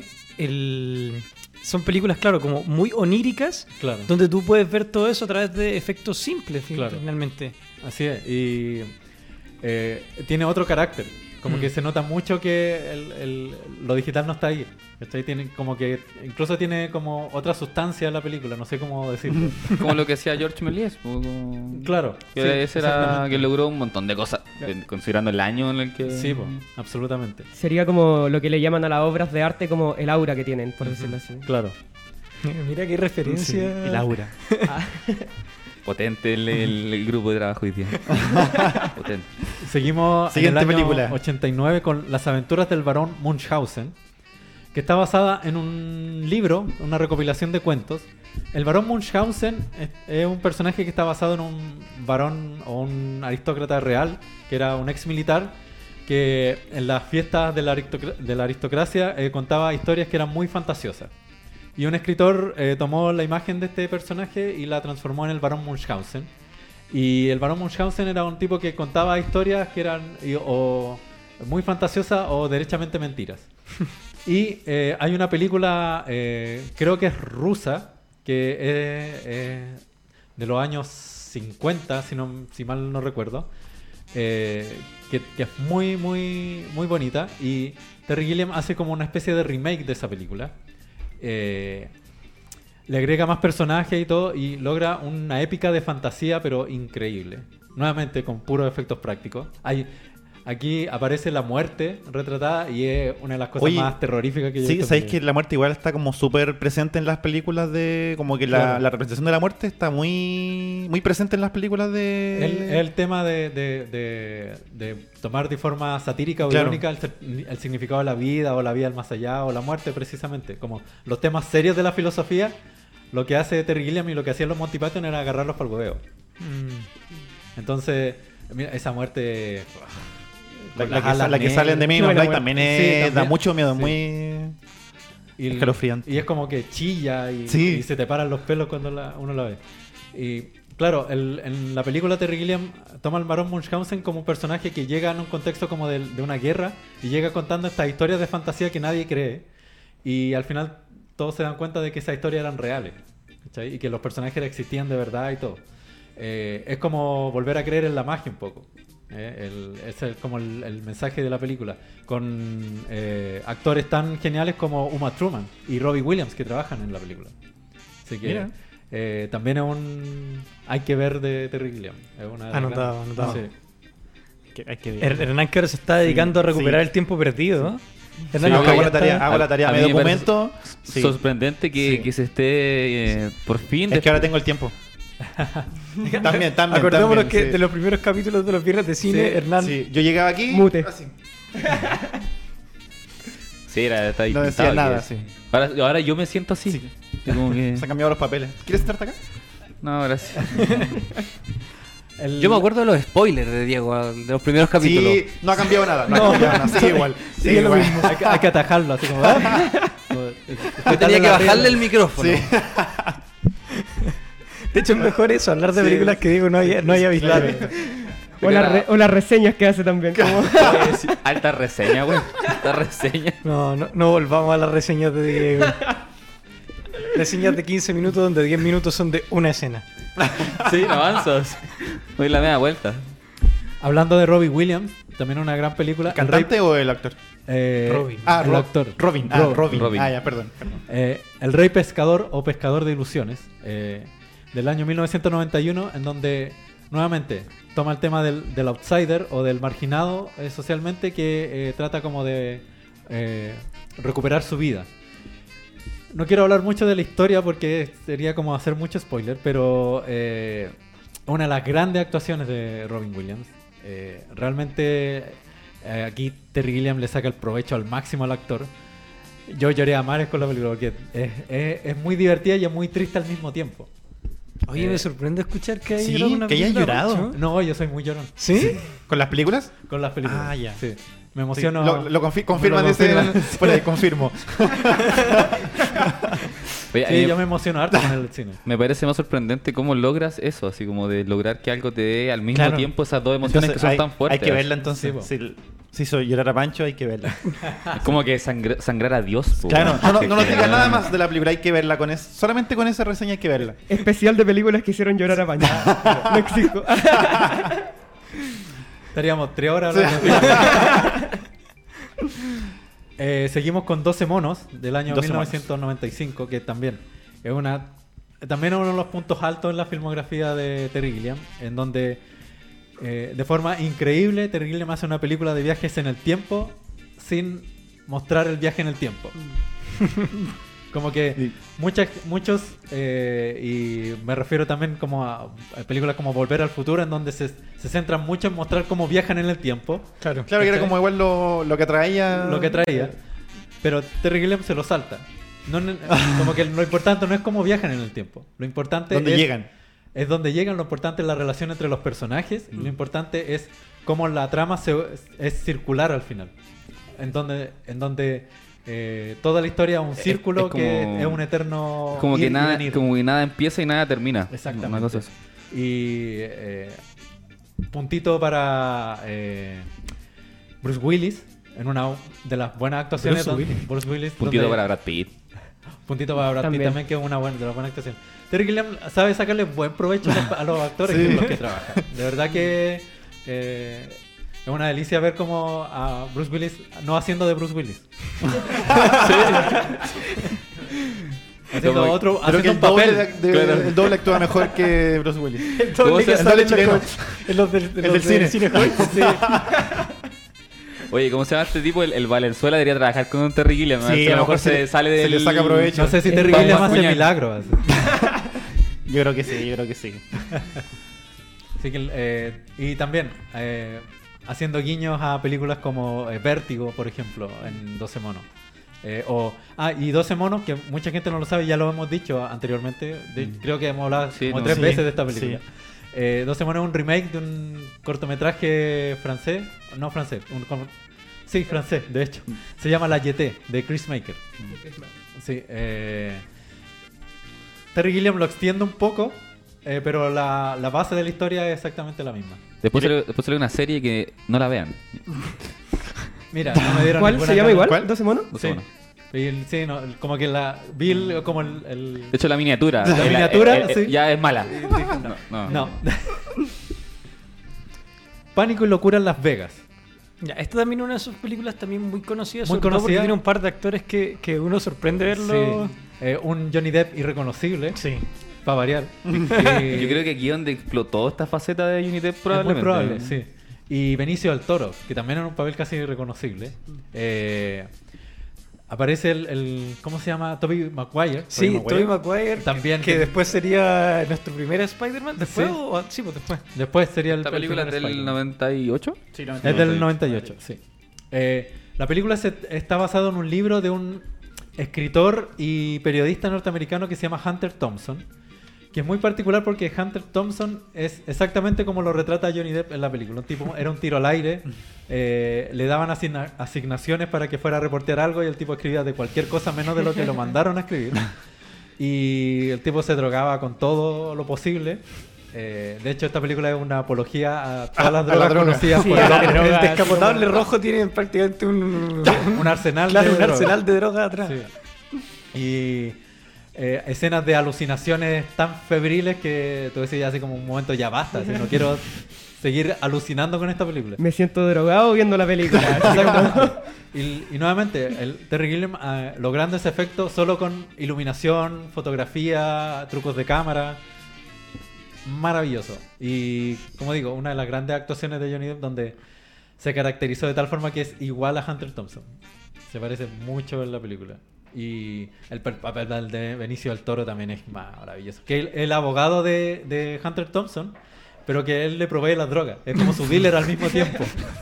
el, son películas, claro, como muy oníricas, Claro. donde tú puedes ver todo eso a través de efectos simples, fin- Claro. finalmente. Así es. Y eh, tiene otro carácter. Como Mm. que se nota mucho que el- el- lo digital no está ahí. ¿Cachai? Tiene como que incluso tiene como otra sustancia la película, no sé cómo decirlo. Como lo que hacía George Méliès. po, como- Claro. Que sí, ese era exactamente. que logró un montón de cosas, eh, considerando el año en el que... Sí, po, absolutamente. Sería como lo que le llaman a las obras de arte como el aura que tienen, por decirlo así. Claro. Mira qué referencia. El aura. Ah. Potente el, el- el grupo de trabajo hoy día. Potente. Seguimos Siguiente en el año película. ochenta y nueve con Las aventuras del barón Munchausen, que está basada en un libro, una recopilación de cuentos. El barón Munchausen es, es un personaje que está basado en un varón o un aristócrata real, que era un ex militar, que en las fiestas de la, aristocra- de la aristocracia eh, contaba historias que eran muy fantasiosas. Y un escritor eh, tomó la imagen de este personaje y la transformó en el barón Munchausen. Y el barón Munchausen era un tipo que contaba historias que eran y- o muy fantasiosas o derechamente mentiras. Y eh, hay una película, eh, creo que es rusa, que es eh, de los años cincuenta, si, no, si mal no recuerdo, eh, que, que es muy, muy, muy bonita. Y Terry Gilliam hace como una especie de remake de esa película. Eh, le agrega más personajes y todo y logra una épica de fantasía pero increíble, nuevamente con puros efectos prácticos. Hay, aquí aparece la muerte retratada y es una de las cosas Oye, más terroríficas que yo he Sí, visto. sabéis que la muerte igual está como súper presente en las películas de... Como que la, Claro. la representación de la muerte está muy muy presente en las películas de... el, el tema de, de- de- de tomar de forma satírica o Claro. irónica el, ser- el significado de la vida o la vida al más allá o la muerte precisamente, como los temas serios de la filosofía. Lo que hace Terry Gilliam y lo que hacían los Monty Python era agarrarlos para el hueveo. Mm. Entonces, mira, esa muerte... La, con la las que, alas sa- la que negras. salen de Qué Mean buena Light muerte. también, Sí, es- da también. mucho miedo, Sí. muy... Y, escalofriante. y es como que chilla y, Sí. y se te paran los pelos cuando la- uno la ve. Y claro, el- en la película Terry Gilliam toma al barón Munchausen como un personaje que llega en un contexto como de, de una guerra y llega contando estas historias de fantasía que nadie cree. Y al final todos se dan cuenta de que esas historias eran reales, ¿cachai? Y que los personajes existían de verdad y todo. Eh, es como volver a creer en la magia un poco. Eh, el- ese es como el, el mensaje de la película, con eh, actores tan geniales como Uma Thurman y Robbie Williams que trabajan en la película. Así que Mira. eh, también es un hay que ver de Terry Gilliam. Es una de las Anotado, grandes- anotado. Sí. Que hay que ver. Her- Hernán que ahora se está dedicando a recuperar sí. el tiempo perdido. ¿no? Sí, Hernán, hago, que hago ya la tarea, está- hago la tarea, a me mí me parece documento. Sí. Sorprendente que, Sí. que se esté eh, por fin. Es que ahora tengo el tiempo. también, también. Acordémonos también, que sí. de los primeros capítulos de los viernes de cine, Sí, Hernán. sí. Yo llegaba aquí. Mute. así. Sí, era, está No decía distintado nada, que- sí. Ahora, ahora yo me siento así. Sí. Como que- Se han cambiado los papeles. ¿Quieres sentarte acá? No, gracias. El- Yo me acuerdo de los spoilers de Diego, de los primeros capítulos. Sí, no ha cambiado nada. No, ha cambiado nada. Sigue igual. Sigue lo igual. mismo. Hay, que- hay que atajarlo así como. ¿ah? Como- Yo tenía que bajarle el micrófono. Sí. De hecho, es mejor eso, hablar de Sí. películas que digo no haya, no haya visto. Claro. O, las re- o las reseñas que hace también. Como... Oye, sí, alta reseña, güey. Alta reseña. No, no, no volvamos a las reseñas de Diego. Reseñas de quince minutos donde diez minutos son de una escena. Sí, no avanzas. Voy la media vuelta. Hablando de Robbie Williams, también una gran película. ¿El cantante o el actor? Eh, Robin. Ah, el Ro- actor. Robin. Ah, Ro- Robin. Robin. Ah, ya, perdón. perdón. Eh, El Rey Pescador o Pescador de Ilusiones, eh, del año mil novecientos noventa y uno, en donde nuevamente toma el tema del, del outsider o del marginado eh, socialmente que eh, trata como de eh, recuperar su vida. No quiero hablar mucho de la historia porque sería como hacer mucho spoiler, pero eh, una de las grandes actuaciones de Robin Williams. Eh, realmente eh, aquí Terry Gilliam le saca el provecho al máximo al actor. Yo lloré a mares con la película porque es, es- es muy divertida y es muy triste al mismo tiempo. Oye, Eh, me sorprende escuchar que hay sí, llorado una que hayas película, llorado. Pancho. No, yo soy muy llorón ¿Sí? ¿Con las películas? con las películas. Ah, ya. Sí. Me Sí, emociono. lo, lo confi- confirman, lo dice. confirman. Por ahí, confirmo. Oye, a Sí, mí yo me emociono harto con el cine. me parece más sorprendente cómo logras eso, así como de lograr que algo te dé al mismo Claro. tiempo esas dos emociones Entonces, que son hay, tan fuertes. hay que verla entonces. Sí, po. si, si soy llorar a Pancho, hay que verla. Es como que sangra- sangrar a Dios. po, Claro, weón. no, no, no nos Que- digas nada más de la película, hay que verla con eso. Solamente con esa reseña hay que verla. Especial de películas que hicieron llorar a Pancho. No exijo. Estaríamos tres horas hablando de Eh, seguimos con doce monos del año doce mil novecientos noventa y cinco, que también es una también es uno de los puntos altos en la filmografía de Terry Gilliam, en donde eh, de forma increíble Terry Gilliam hace una película de viajes en el tiempo sin mostrar el viaje en el tiempo. Como que Sí. muchas, muchos, eh, y me refiero también como a, a películas como Volver al Futuro, en donde se, se centran mucho en mostrar cómo viajan en el tiempo, Claro. Claro que era ¿Cachai? como igual lo, lo que traía. lo que traía, pero Terry Gilliam se lo salta. No, ne- como que lo importante no es cómo viajan en el tiempo, lo importante Donde es, llegan. es donde llegan, lo importante es la relación entre los personajes, y lo importante es cómo la trama se, es circular al final, en donde, en donde eh, toda la historia es un círculo es como- que es un eterno Como ir que, y nada, venir. como que nada empieza y nada termina. Exactamente. Una cosa así. Y eh, puntito para eh, Bruce Willis en una de las buenas actuaciones. Bruce donde- Bruce Willis. Puntito donde- para Brad Pitt. Puntito para Brad Pitt También. también, que es una buena, de las buenas actuaciones. Terry Gilliam sabe sacarle buen provecho a los, a los actores Sí. con los que trabaja. De verdad que eh, es una delicia ver como a Bruce Willis no haciendo de Bruce Willis. Haciendo Como- otro, Creo que haciendo el un doble, papel. de- de- Claro. el doble actúa mejor que Bruce Willis. El ¿Cómo doble se- que el sale doble en los, chileno. en los del, en El los del cine. Hall. Sí. Oye, ¿cómo se llama este tipo? El, el Valenzuela debería trabajar con un Terry Gilliam. ¿no? Sí, Si a lo mejor se, se- sale se del... le saca provecho. No sé si Es Terry Pablo Gilliam hace Bascuñán. milagros. Yo creo que sí, yo creo que sí. Así que, eh, y también eh, haciendo guiños a películas como eh, Vértigo, por ejemplo, en doce monos. Eh, o, ah, y doce monos, que mucha gente no lo sabe, ya lo hemos dicho anteriormente. De- creo que hemos hablado Sí, como no, tres sí, veces de esta película. sí. Eh, doce monos es un remake de un cortometraje francés. No francés, un cor- sí, francés, de hecho. Se llama La Jetée, de Chris Maker. Sí, eh, Terry Gilliam lo extiende un poco, eh, pero la, la base de la historia es exactamente la misma. Después sale, después sale una serie que no la vean. Mira, no me dieron ¿Cuál ninguna se llama gana. igual? ¿Cuál? ¿doce monos? No Sí. sé, bueno. Y el- sí, no, el- como que la vi el- como el, el- De hecho, la miniatura. La el- miniatura, el- el- sí. Ya es mala. No, no. no. Pánico y locura en Las Vegas. Ya, esta también es una de sus películas también muy conocidas, Muy sobre todo porque conocida. tiene un par de actores que, que uno sorprende verlo. Sí. Eh, un Johnny Depp irreconocible, Sí. para variar. Y- Yo creo que aquí donde explotó esta faceta de Johnny Depp es muy probablemente. probable, sí. Y Benicio del Toro, que también era un papel casi irreconocible. Eh, aparece el, el- ¿cómo se llama? Tobey Maguire. Sí, Maguire. Tobey Maguire. También Que que- después sería nuestro primer Spider-Man. ¿Después? Sí. O, sí, pues después. Después sería el Esta el película es primer del Spider-Man. noventa y ocho. Sí, no, Es del noventa y ocho, sí. Eh, la película se- está basada en un libro de un escritor y periodista norteamericano que se llama Hunter Thompson, que es muy particular porque Hunter Thompson es exactamente como lo retrata Johnny Depp en la película. Un tipo era un tiro al aire, eh, le daban asigna- asignaciones para que fuera a reportear algo y el tipo escribía de cualquier cosa menos de lo que lo mandaron a escribir. Y el tipo se drogaba con todo lo posible. Eh, de hecho, esta película es una apología a todas las A la drogas droga. conocidas Sí, por el, el hombre. el Drogas, descapotable como- rojo tiene prácticamente un, un arsenal claro, de un droga. arsenal de droga atrás. Sí. Y eh, escenas de alucinaciones tan febriles que tú decías así como un momento ya basta, así, no quiero seguir alucinando con esta película. Me siento drogado viendo la película. Exactamente. Y, y nuevamente, el Terry Gilliam eh, logrando ese efecto solo con iluminación, fotografía, trucos de cámara. Maravilloso. Y como digo, una de las grandes actuaciones de Johnny Depp donde se caracterizó de tal forma que es igual a Hunter Thompson. Se parece mucho en la película. Y el per- papel de Benicio del Toro también es maravilloso. Que el, el abogado de, de Hunter Thompson, pero que él le provee las drogas. Es como su dealer al mismo tiempo.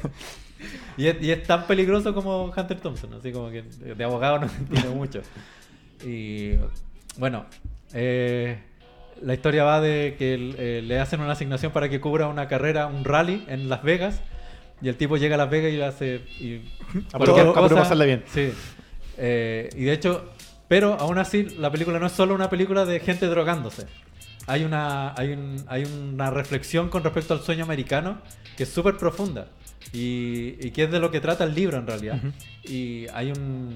Y es, y es tan peligroso como Hunter Thompson, así como que de, de abogado no se entiende mucho. Y bueno, eh, la historia va de que el- eh, le hacen una asignación para que cubra una carrera, un rally en Las Vegas. Y el tipo llega a Las Vegas y hace. Y A cualquier puro- a puro pasarla bien. Sí. Eh, y de hecho, pero aún así, la película no es solo una película de gente drogándose. Hay una, hay un, hay una reflexión con respecto al sueño americano que es súper profunda. Y, y que es de lo que trata el libro en realidad. Y hay un.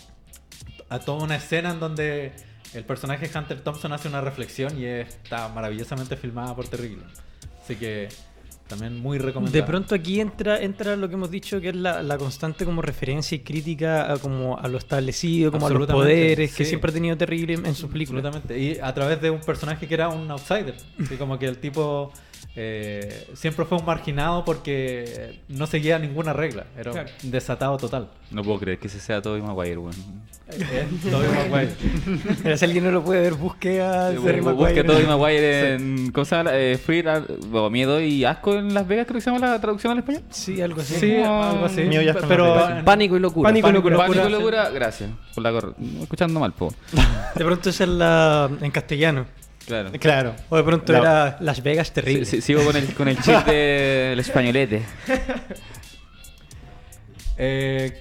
A toda una escena en donde el personaje Hunter Thompson hace una reflexión y está maravillosamente filmada por Terry Gilliam. Así que también muy recomendable. De pronto aquí entra entra lo que hemos dicho, que es la, la constante como referencia y crítica a, como a lo establecido, como a los Absolutamente, poderes que sí. siempre ha tenido Terry Gilliam en sus películas. Absolutamente. Y a través de un personaje que era un outsider. Así como que el tipo eh, siempre fue un marginado porque no seguía ninguna regla. Era Claro. un desatado total. No puedo creer que ese sea Tobey Maguire, weón. Eh, Tobey Maguire. Pero si alguien no lo puede ver, busque a Terry Busca Maguire. Tobey Maguire en. ¿Cómo se llama? Eh, Fear, o Miedo y Asco en Las Vegas, creo que se llama la traducción al español. Sí, algo así. Sí, como- algo así. Mío ya está en Pero la en- Pánico y locura. Pánico y locura. Pánico y sí. locura, gracias. Por la cor- escuchando mal, po. De pronto esa es la en castellano. Claro. Claro. O de pronto La- era Las Vegas terrible. Sí, sí, sigo con el, con el chip del españolete. Eh,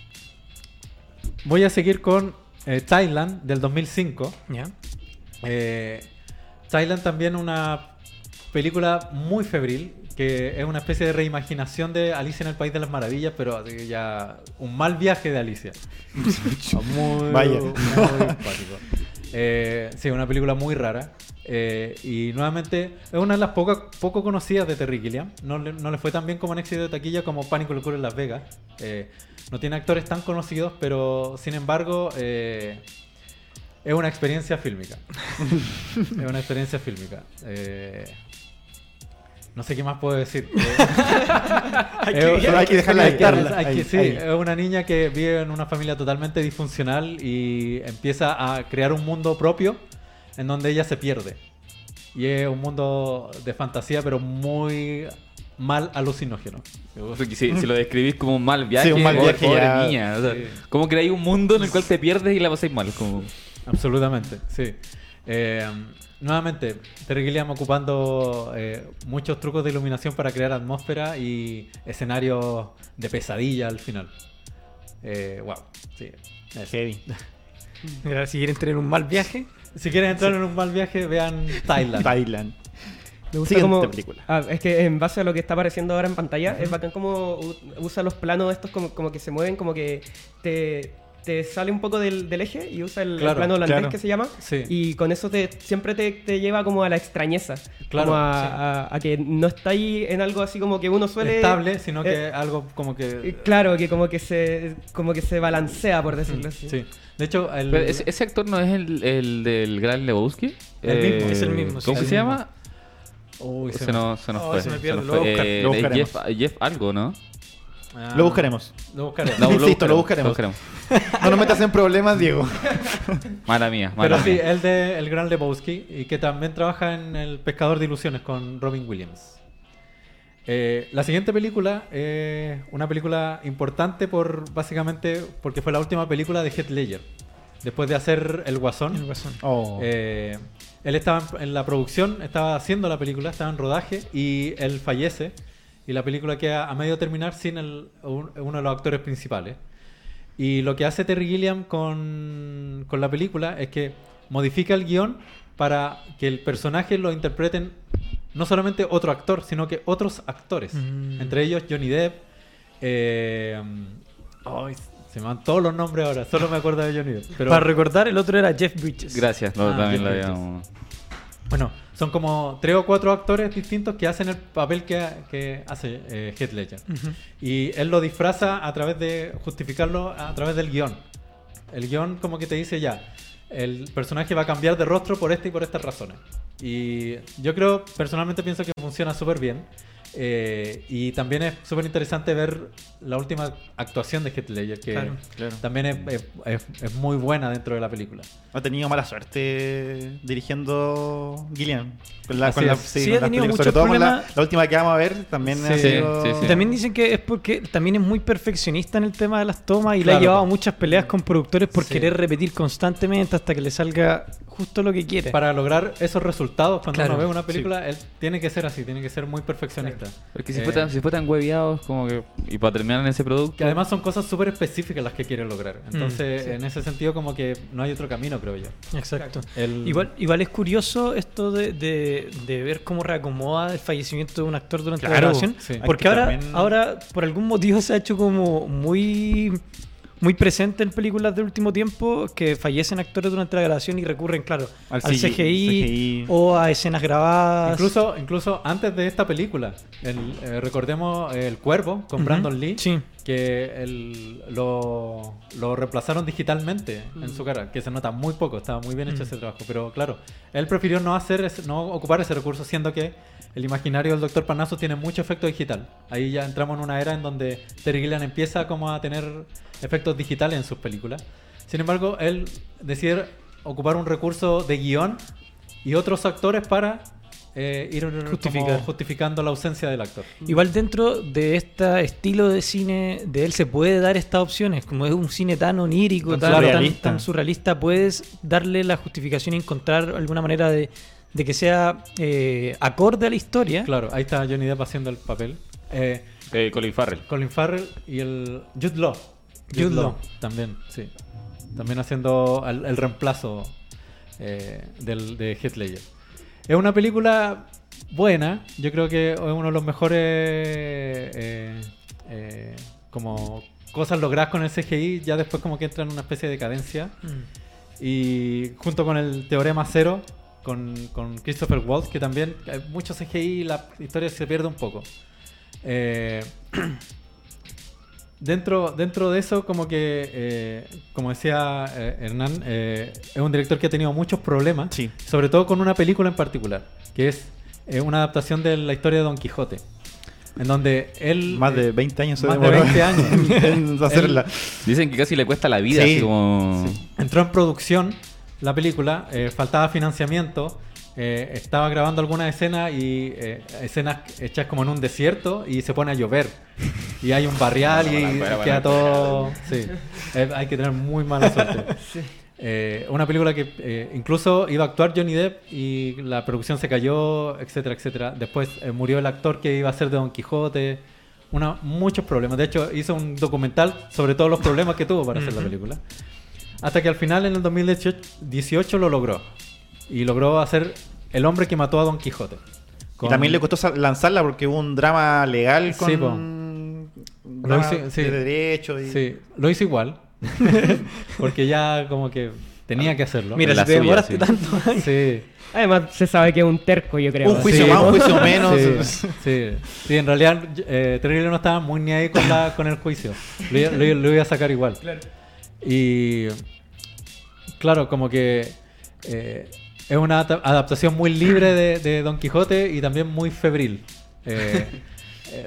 voy a seguir con eh, Thailand del dos mil cinco. ¿Ya? Eh, Thailand también una película muy febril, que es una especie de reimaginación de Alicia en el País de las Maravillas, pero así ya un mal viaje de Alicia. muy, Vaya. muy simpático. Eh, sí, una película muy rara. Eh, y nuevamente es una de las pocas poco conocidas de Terry Gilliam. No le, no le fue tan bien como un éxito de taquilla como Pánico y Locura en Las Vegas. Eh, no tiene actores tan conocidos, pero sin embargo eh, es una experiencia fílmica. Es una experiencia fílmica. Eh, no sé qué más puedo decir. Eh, Hay eh, que- Solo hay que dejarla hay que- estarla. hay que- Ahí, sí, ahí. es una niña que vive en una familia totalmente disfuncional y empieza a crear un mundo propio en donde ella se pierde. Y es un mundo de fantasía, pero muy mal alucinógeno. Porque si, si lo describís como un mal viaje, Sí, un mal pobre- viaje pobre ya- niña. O sea, sí. como que hay un mundo en el cual te pierdes y la pasáis mal. Como... Absolutamente, sí. Eh, nuevamente, Terry Gilliam ocupando eh, muchos trucos de iluminación para crear atmósfera y escenarios de pesadilla al final. Eh, wow, sí. eso. Heavy. Mira, si quieren tener un mal viaje, Si quieren entrar en un mal viaje, vean Thailand. Thailand. Me gusta Siguiente como, película. Ah, es que en base a lo que está apareciendo ahora en pantalla, es bacán como u- usa los planos estos como, como que se mueven, como que te, te sale un poco del, del eje y usa el, el Claro, plano holandés claro. que se llama. Sí. Y con eso te, siempre te, te lleva como a la extrañeza. Claro, como a, sí. a- a que no está ahí en algo así como que uno suele... Estable, sino que eh, algo como eh, que... Claro, que como que se como que se balancea, por decirlo así. Sí. De hecho, el, Pero ese, ese actor no es el, el del Gran Lebowski. El mismo. Es el mismo, sí. ¿Cómo El que se mismo. llama? Uy, se Se me- nos, se nos Oh, fue. se me se pierde, nos lo voy a fue. buscar. Eh, Lo es buscaremos. Jeff, Jeff algo, ¿no? Ah, Lo buscaremos. Lo buscaremos. No, Insisto, lo buscaremos. No nos metas en problemas, Diego. Mala mía, mala Pero sí, mía. el de El Gran Lebowski, y que también trabaja en El Pescador de Ilusiones con Robin Williams. Eh, la siguiente película es una película importante por básicamente porque fue la última película de Heath Ledger. Después de hacer El Guasón, el guasón. Oh. eh, él estaba en, en la producción, estaba haciendo la película, estaba en rodaje y él fallece. Y la película queda a medio terminar sin el- un- uno de los actores principales. Y lo que hace Terry Gilliam con, con la película es que modifica el guión para que el personaje lo interpreten no solamente otro actor, sino que otros actores. Mm. Entre ellos Johnny Depp. Eh, ay, se me van todos los nombres ahora, solo me acuerdo de Johnny Depp. Pero, Para recordar, el otro era Jeff Bridges. Gracias, no, Ah, también lo Jeff habíamos. Bueno, son como tres o cuatro actores distintos que hacen el papel que, que hace eh, Heath Ledger. Ujú. Y él lo disfraza a través de justificarlo a través del guión. El guión como que te dice ya, el personaje va a cambiar de rostro por esta y por estas razones. Y yo creo, personalmente pienso que funciona súper bien. Eh, y también es súper interesante ver la última actuación de Heath Ledger, que Claro, claro. también es, es- es- es muy buena dentro de la película. Ha tenido mala suerte dirigiendo Gilliam. Con la, Así con la- es. Sí, con ha las tenido películas, muchos sobre todo con la, problemas. la última que vamos a ver también ha Sí, sido... sí, sí. Y también dicen que es porque también es muy perfeccionista en el tema de las tomas y le Claro. ha llevado a muchas peleas con productores por Sí. querer repetir constantemente hasta que le salga justo lo que quiere. Para lograr esos resultados, cuando Claro, uno ve una película, él tiene que ser así, tiene que ser muy perfeccionista. Porque si, Eh, fue tan, si fue tan hueveados como que. Y para terminar en ese producto. Que además son cosas súper específicas las que quiere lograr. Entonces, Mm, sí. en ese sentido, como que no hay otro camino, creo yo. Exacto. El- Igual, igual es curioso esto de, de- de ver cómo reacomoda el fallecimiento de un actor durante la Claro, grabación. sí. Porque Hay que ahora, también- ahora, por algún motivo, se ha hecho como muy, muy presente en películas del último tiempo que fallecen actores durante la grabación y recurren, claro, al, Al C G I, C G I. o a escenas grabadas. Incluso, incluso antes de esta película, el, eh, recordemos eh, El Cuervo con Ujú. Brandon Lee. Sí. que el- lo, lo reemplazaron digitalmente en su cara, que se nota muy poco, estaba muy bien hecho Mm. ese trabajo, pero claro, él prefirió no hacer ese- no ocupar ese recurso, siendo que el imaginario del doctor Parnassus tiene mucho efecto digital. Ahí ya entramos en una era en donde Terry Gilliam empieza como a tener efectos digitales en sus películas. Sin embargo, él decide ocupar un recurso de guión y otros actores para eh, ir como Justificar. justificando la ausencia del actor. Igual dentro de este estilo de cine de él se puede dar estas opciones, como es un cine tan onírico, Tan tan, tan- surrealista. tan surrealista, puedes darle la justificación y encontrar alguna manera de, de que sea eh, acorde a la historia. Claro, ahí está Johnny Depp haciendo el papel. Eh, Eh, Colin Farrell. Colin Farrell y el Jude Law. Jude Law. También, sí. También haciendo el, el reemplazo eh, del, de Heath Ledger. Es una película buena. Yo creo que es uno de los mejores eh, eh, como cosas logradas con el C G I. Ya después como que entra en una especie de decadencia. Mm. Y junto con el Teorema Cero, con, con Christopher Waltz, que también hay mucho C G I y la historia se pierde un poco. Eh, dentro, dentro de eso, como que, eh, como decía eh, Hernán, eh, es un director que ha tenido muchos problemas, Sí. sobre todo con una película en particular, que es eh, una adaptación de la historia de Don Quijote, en donde él... Más de eh, veinte años se más de demoró veinte años. en hacerla. Dicen que casi le cuesta la vida, Sí, así como... Entró en producción la película, eh, faltaba financiamiento, eh, estaba grabando algunas escenas y eh, escenas hechas como en un desierto y se pone a llover y hay un barrial y, Bueno, bueno, y queda bueno. todo... Sí, Eh, hay que tener muy mala suerte. Eh, una película que eh, incluso iba a actuar Johnny Depp y la producción se cayó, etcétera, etcétera. Después eh, murió el actor que iba a ser de Don Quijote. Una, muchos problemas. De hecho, hizo un documental sobre todos los problemas que tuvo para hacer la película. Hasta que al final, en el dos mil dieciocho, lo logró. Y logró hacer El hombre que mató a Don Quijote. Y Con- también le costó sa- lanzarla porque hubo un drama legal con Sí, po. un Lo drama hice- sí. de derecho y Sí, lo hizo igual. Porque ya como que tenía que hacerlo. Mira, La si te suya, demoraste sí. tanto. Sí. Además, se sabe que es un terco, yo creo. un juicio Sí, más, un ¿no? juicio menos. Sí, sí. Sí, en realidad eh, Terry Gilliam no estaba muy ni ahí con, la, con el juicio. Lo, iba- lo iba- lo iba a sacar igual. Y claro, como que eh, es una adap- adaptación muy libre de, de Don Quijote y también muy febril. Eh, eh,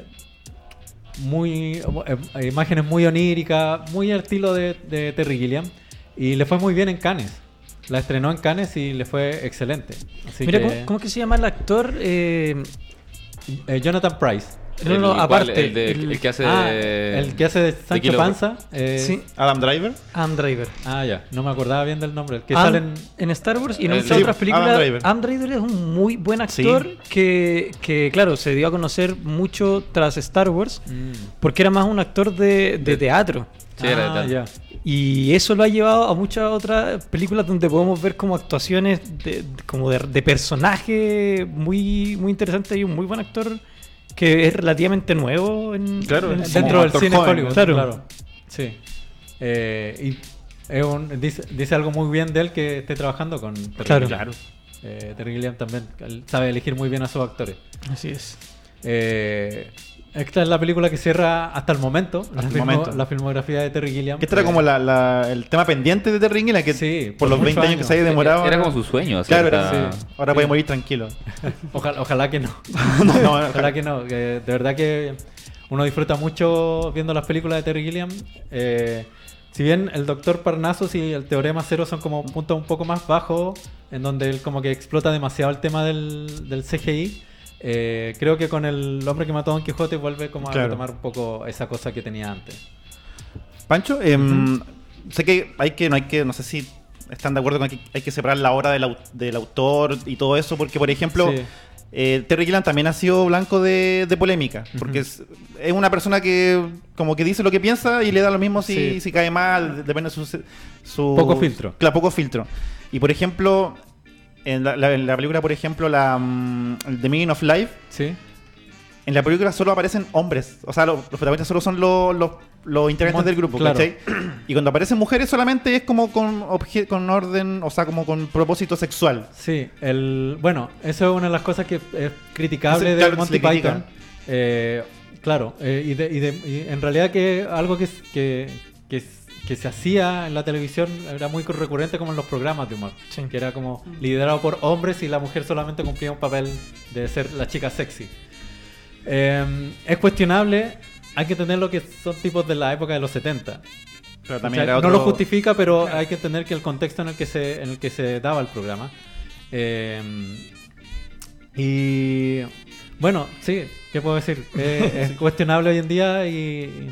muy eh, imágenes muy oníricas, muy al estilo de, de Terry Gilliam. Y le fue muy bien en Cannes. La estrenó en Cannes y le fue excelente. Así Mira, que, ¿cómo, cómo es que se llama el actor? Eh, eh, Jonathan Price. no, El- no, ¿cuál? aparte. El, de- el- el que hace Ah, de... el que hace de Sancho Kilo- Panza. eh, sí, Adam Driver. Adam Driver. Ah, ya. No me acordaba bien del nombre. El que Am- salen... en Star Wars y en Eh, muchas sí, otras películas. Adam Driver. Adam Driver es un muy buen actor que, que, claro, se dio a conocer mucho tras Star Wars Mm. porque era más un actor de, de teatro. Sí, era Ah, de ya. Y eso lo ha llevado a muchas otras películas donde podemos ver como actuaciones de, como de, de personaje muy, muy interesante y un muy buen actor que es relativamente nuevo en, Claro, en el como cine. Dentro del actor cine joven, Hollywood. claro. Claro. Sí. Eh, y es un- dice, dice algo muy bien de él que esté trabajando con Terry Claro. Gilliam. Eh, Terry Gilliam también él sabe elegir muy bien a sus actores. Así es. Eh, esta es la película que cierra hasta el momento, la, el filmo- momento. la filmografía de Terry Gilliam. Que este era Eh, como la, la- el tema pendiente de Terry Gilliam, que Sí, por por los muchos veinte años que años. se había demorado. Era como su sueño. así, Claro, hasta- era- sí. ahora Sí. puede morir tranquilo. Ojalá, ojalá que no. no, no, Ojalá que no. que de verdad que uno disfruta mucho viendo las películas de Terry Gilliam. Eh, si bien el Doctor Parnassus y el Teorema Cero son como puntos un poco más bajos, en donde él como que explota demasiado el tema del, del C G I, eh, creo que con el hombre que mató a Don Quijote vuelve como a Claro. retomar un poco esa cosa que tenía antes. Pancho, em, sé que hay que, no hay que, no sé si están de acuerdo con que hay que separar la obra del, au- del autor y todo eso, porque por ejemplo, Sí. eh, Terry Gilliam también ha sido blanco de, de polémica, porque es, es una persona que como que dice lo que piensa y le da lo mismo si, Sí. si cae mal, depende de su, su... Poco filtro. Claro, poco filtro. Y por ejemplo, en la, la- en la película, por ejemplo, la mm, The Meaning of Life, Sí. en la película solo aparecen hombres. O sea, los, los protagonistas solo son los, los, los integrantes Mon- del grupo, claro. ¿cachai? Y cuando aparecen mujeres solamente es como con obje- con orden, o sea, como con propósito sexual. Sí, el, bueno, eso es una de las cosas que es criticable Eso, de claro, Monty se le critica. Python. Eh, Claro, eh, y, de, y, de, y en realidad que algo que, que, que, que se hacía en la televisión era muy recurrente como en los programas de humor, Sí. que era como liderado por hombres y la mujer solamente cumplía un papel de ser la chica sexy. Eh, es cuestionable, hay que entender lo que son tipos de la época de los setenta. Pero O también sea, era otro... No lo justifica, pero hay que entender que el contexto en el que se, en el que se daba el programa. Eh, y bueno, sí, ¿qué puedo decir? Eh, es cuestionable hoy en día y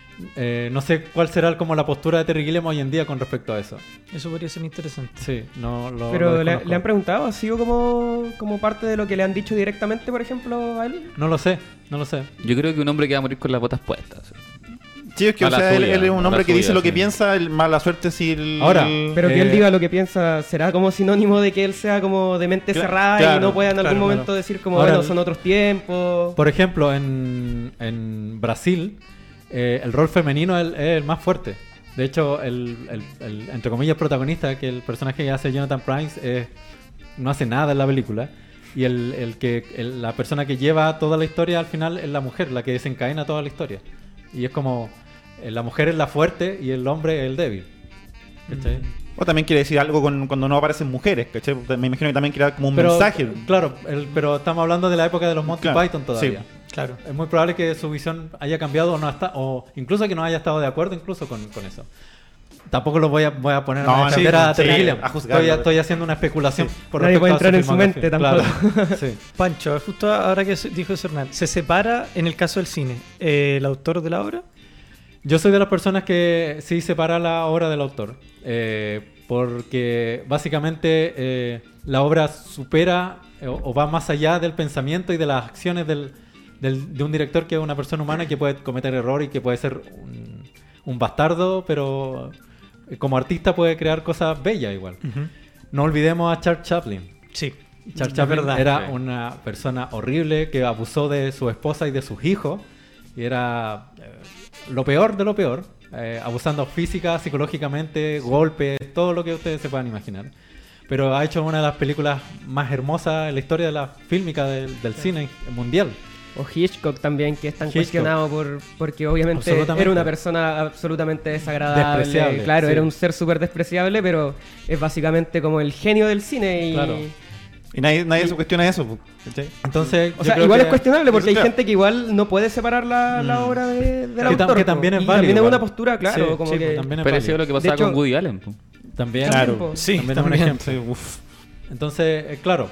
eh, no sé cuál será como la postura de Terry Gilliam hoy en día con respecto a eso. Eso podría ser interesante. Sí, no lo Pero lo le, desconozco. le han preguntado, ¿ha sido como, como parte de lo que le han dicho directamente, por ejemplo, a él? No lo sé, no lo sé. Yo creo que un hombre que va a morir con las botas puestas. Sí, es que o Mala sea, él, suya, él es un mala hombre que suya, dice lo que sí. piensa, el, mala suerte si el... Ahora, Pero que Eh, él diga lo que piensa, ¿será como sinónimo de que él sea como de mente Cla- cerrada claro, y no pueda en algún claro, momento claro. decir como, Ahora, bueno, son otros tiempos? Por ejemplo, en, en Brasil, eh, el rol femenino es el, es el más fuerte. De hecho, el, el- el, entre comillas, protagonista, que el personaje que hace Jonathan Pryce, es- no hace nada en la película. Y el, el que el- la persona que lleva toda la historia al final es la mujer, la que desencadena toda la historia. Y es como, eh, la mujer es la fuerte y el hombre es el débil. ¿Cachai? O también quiere decir algo con, cuando no aparecen mujeres, ¿cachai? Me imagino que también quiere dar como un Pero, mensaje. Claro, el- pero estamos hablando de la época de los Monty Claro, Python todavía. sí. Claro. Es muy probable que su visión haya cambiado o no hasta, o incluso que no haya estado de acuerdo incluso con, con eso. Tampoco lo voy a, voy a poner No, a defender sí, a Terry sí, Gilliam. a juzgarlo. Estoy, estoy haciendo una especulación por Nadie respecto puede a entrar su en su mente filmografía. Claro. Sí. Pancho, justo ahora que dijo eso Hernán, ¿se separa en el caso del cine eh, el autor de la obra? Yo soy de las personas que sí separa la obra del autor. eh, porque básicamente eh, la obra supera eh, o, o va más allá del pensamiento y de las acciones del, del- de un director que es una persona humana que puede cometer error y que puede ser un, un bastardo, pero eh, como artista puede crear cosas bellas igual. No olvidemos a Charles Chaplin. Sí. Charles Es Chaplin verdad. era Sí. una persona horrible que abusó de su esposa y de sus hijos. Y era eh, lo peor de lo peor. eh, abusando física, psicológicamente, golpes, todo lo que ustedes se puedan imaginar. Pero ha hecho una de las películas más hermosas en la historia de la fílmica del, del cine mundial. O Hitchcock también, que es tan Hitchcock. cuestionado por porque obviamente Absolutamente. era una persona absolutamente desagradable. Despreciable, Claro, sí. era un ser súper despreciable, pero es básicamente como el genio del cine. Y, Claro. Y nadie, nadie se cuestiona eso, po, ¿cachai? Entonces, O yo sea, creo igual que- es cuestionable porque hay Claro. gente que igual no puede separar la, la Mm. obra de, del Que tam- autor. que po. también es Y válido también es igual. una postura, claro, Sí, como sí, que... pues, también es Parecido a válido. lo que pasaba De hecho- con Woody Allen. po. También, Claro. claro. Sí, también es un también. ejemplo. Sí, uf. Entonces, eh, claro,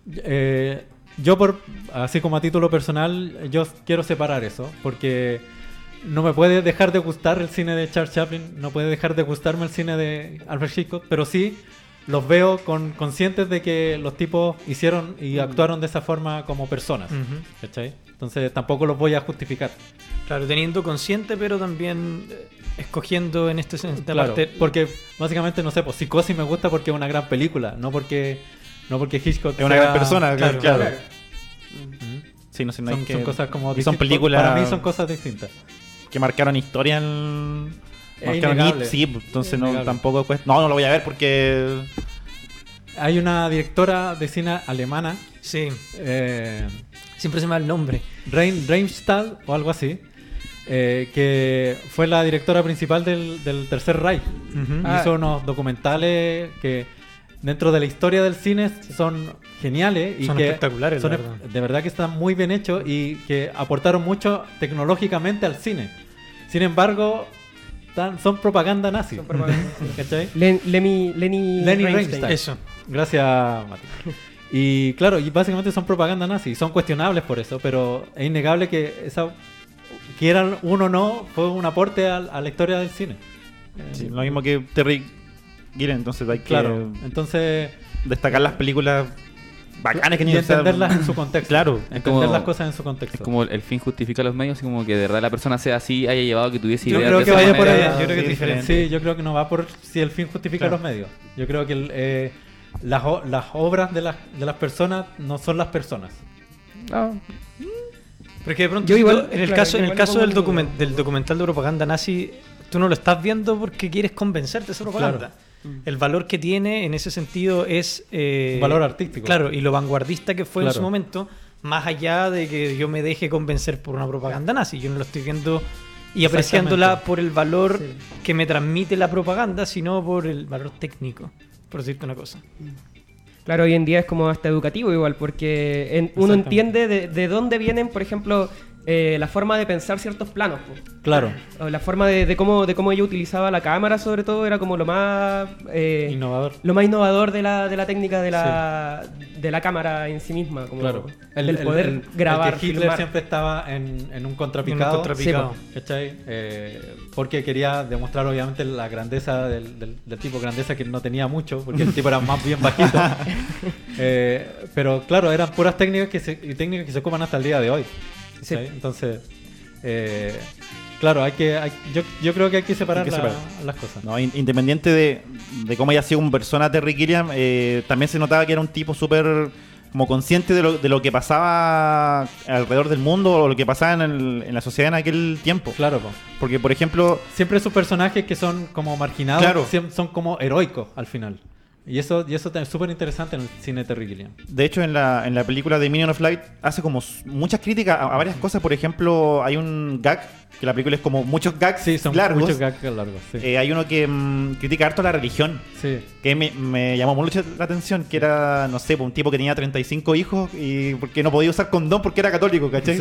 eh, yo por así como a título personal, yo quiero separar eso, porque no me puede dejar de gustar el cine de Charles Chaplin, no puede dejar de gustarme el cine de Alfred Hitchcock, pero sí los veo con conscientes de que los tipos hicieron y actuaron de esa forma como personas, Ujú. ¿cachai? Entonces tampoco los voy a justificar. Claro, teniendo consciente, pero también eh, escogiendo en este sen- esta Claro, parte. porque básicamente, no sé, pues Psicosis me gusta porque es una gran película, no porque no porque Hitchcock Es una sea- gran persona, claro. claro. Ujú. Sí, no sé, no hay Son, que- son cosas como y son distin- películas para mí son cosas distintas. que marcaron historia en... Es marcaron innegable. hit, sí, entonces Es no, innegable. tampoco cuesta... No, no lo voy a ver porque... Hay una directora de cine alemana, Sí, eh, siempre se me va el nombre. Rein Reimstahl o algo así, eh, que fue la directora principal del, del Tercer Reich. Ujú. Ah. Hizo unos documentales que dentro de la historia del cine son geniales y Son que espectaculares, son la e- verdad. de verdad que están muy bien hechos y que aportaron mucho tecnológicamente al cine. Sin embargo, tan- son propaganda nazi. Son propaganda, ¿Cachai? Len- Leni, Leni, Lenny Reinstein. Reinstein. Eso. Gracias, Mati. Y claro, y básicamente son propaganda nazi, son cuestionables por eso, pero es innegable que esa, quieran uno o no, fue un aporte a, a la historia del cine. Sí, lo mismo que Terry Gilliam, entonces hay que Claro, entonces destacar las películas bacanas que y ni- o sea, entenderlas en su contexto. Claro. Entender como- las cosas en su contexto. Es como el fin justifica los medios, así como que de verdad la persona sea así, haya llevado que tuviese Yo ideas creo de que esa vaya por manera. allá. Yo creo que es Sí, diferente. Sí, yo creo que no va por si el fin justifica Claro. los medios. Yo creo que el, eh, las, o- las obras de las, de las personas no son las personas. Pero es que de pronto, Yo si igual- tú- en el claro, caso, en el igual caso le del, pongo document- duda. del documental de propaganda nazi, tú no lo estás viendo porque quieres convencerte de esa propaganda. El valor que tiene en ese sentido es... eh, Un valor artístico. Claro, y lo vanguardista que fue en Claro. su momento, más allá de que yo me deje convencer por una propaganda nazi. Yo no lo estoy viendo y apreciándola por el valor Sí. que me transmite la propaganda, sino por el valor técnico, por decirte una cosa. Claro, hoy en día es como hasta educativo igual, porque en- uno entiende de, de dónde vienen, por ejemplo, eh, la forma de pensar ciertos planos. Po. Claro. O la forma de, de cómo de cómo ella utilizaba la cámara, sobre todo, era como lo más eh, Innovador. lo más innovador de la, de la técnica de la, de la cámara en sí misma, como Claro. del poder el- grabar, el que Hitler filmar. siempre estaba en, en un contrapicado. En un contrapicado. Sí, po, ¿cachai? Eh, porque quería demostrar obviamente la grandeza del, del- del tipo, grandeza que no tenía mucho, porque el tipo era más bien bajito. Eh, pero claro, eran puras técnicas que se, y técnicas que se ocupan hasta el día de hoy. Sí. ¿cachai? Entonces, eh, claro, hay que, hay- yo, yo creo que hay que separar, Hay que la- separar. las cosas. No, in- independiente de, de cómo haya sido un persona Terry Gilliam, eh, también se notaba que era un tipo súper como consciente de lo, de lo que pasaba alrededor del mundo o lo que pasaba en, el- en la sociedad en aquel tiempo. Claro, po. Porque, por ejemplo, Siempre sus personajes que son como marginados Claro. siem- son como heroicos al final. Y eso, y eso es súper interesante en el cine de Terry Gilliam. de hecho, en la, en la película de Minion of Light hace como s- muchas críticas a, a varias cosas. Por ejemplo, hay un gag, que la película es como muchos gags Sí, son largos. muchos gags largos. Sí. Eh, hay uno que mm, critica harto la religión. sí. Que me, me llamó mucho la atención, que era, no sé, un tipo que tenía treinta y cinco hijos y porque no podía usar condón porque era católico, ¿cachai? Sí.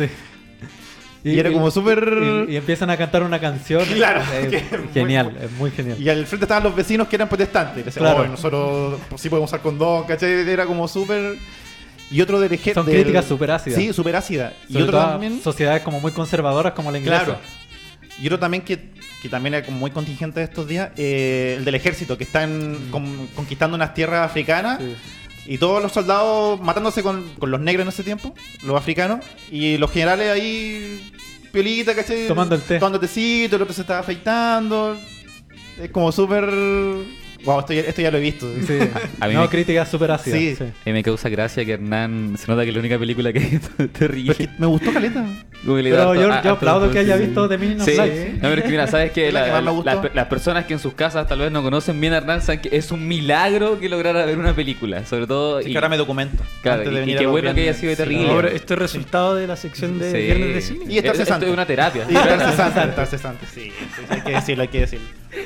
Y era como súper- Y, y empiezan a cantar una canción. Claro, Es que es genial, muy- es muy genial. Y al frente estaban los vecinos que eran protestantes. Y decían, Claro. "Oh, nosotros sí podemos usar condón", ¿cachai? Era como súper... Y otro del ejército... Son críticas súper ácidas. Sí, súper ácidas. Y Sobre otro todo a también... sociedades como muy conservadoras como la inglesa. Claro. Y otro también que, que también era como muy contingente de estos días, eh, el del ejército, que están con- conquistando unas tierras africanas. Sí. Y todos los soldados matándose con, con los negros en ese tiempo, los africanos. Y los generales ahí, piolita, ¿cachai? Tomando el té. Tomando tecito, el otro se estaba afeitando. Es como súper... Wow, esto ya, esto ya lo he visto. Sí. A mí no, me- críticas súper ácidas. Sí. Sí. A mí me causa gracia que Hernán se nota que es la única película que es terrible. Pero es que me gustó caleta. Pero yo, yo aplaudo que haya visto The Meaning of Sí, Life. no, pero es que mira, sabes que Es la la- que más me la- gustó. las, las personas que en sus casas tal vez no conocen bien a Hernán saben que es un milagro que lograra ver una película, sobre todo. Sí, y, que ahora me documento. claro, antes de y- venir y a qué los bueno que haya viernes. sido Sí. terrible. Ahora, esto es resultado de la sección de Sí. Viernes de Cine. Y estar Es- esto cesante. es una terapia. Y estar cesante, estar cesante, sí, sí, sí, hay que decirlo, hay que decirlo.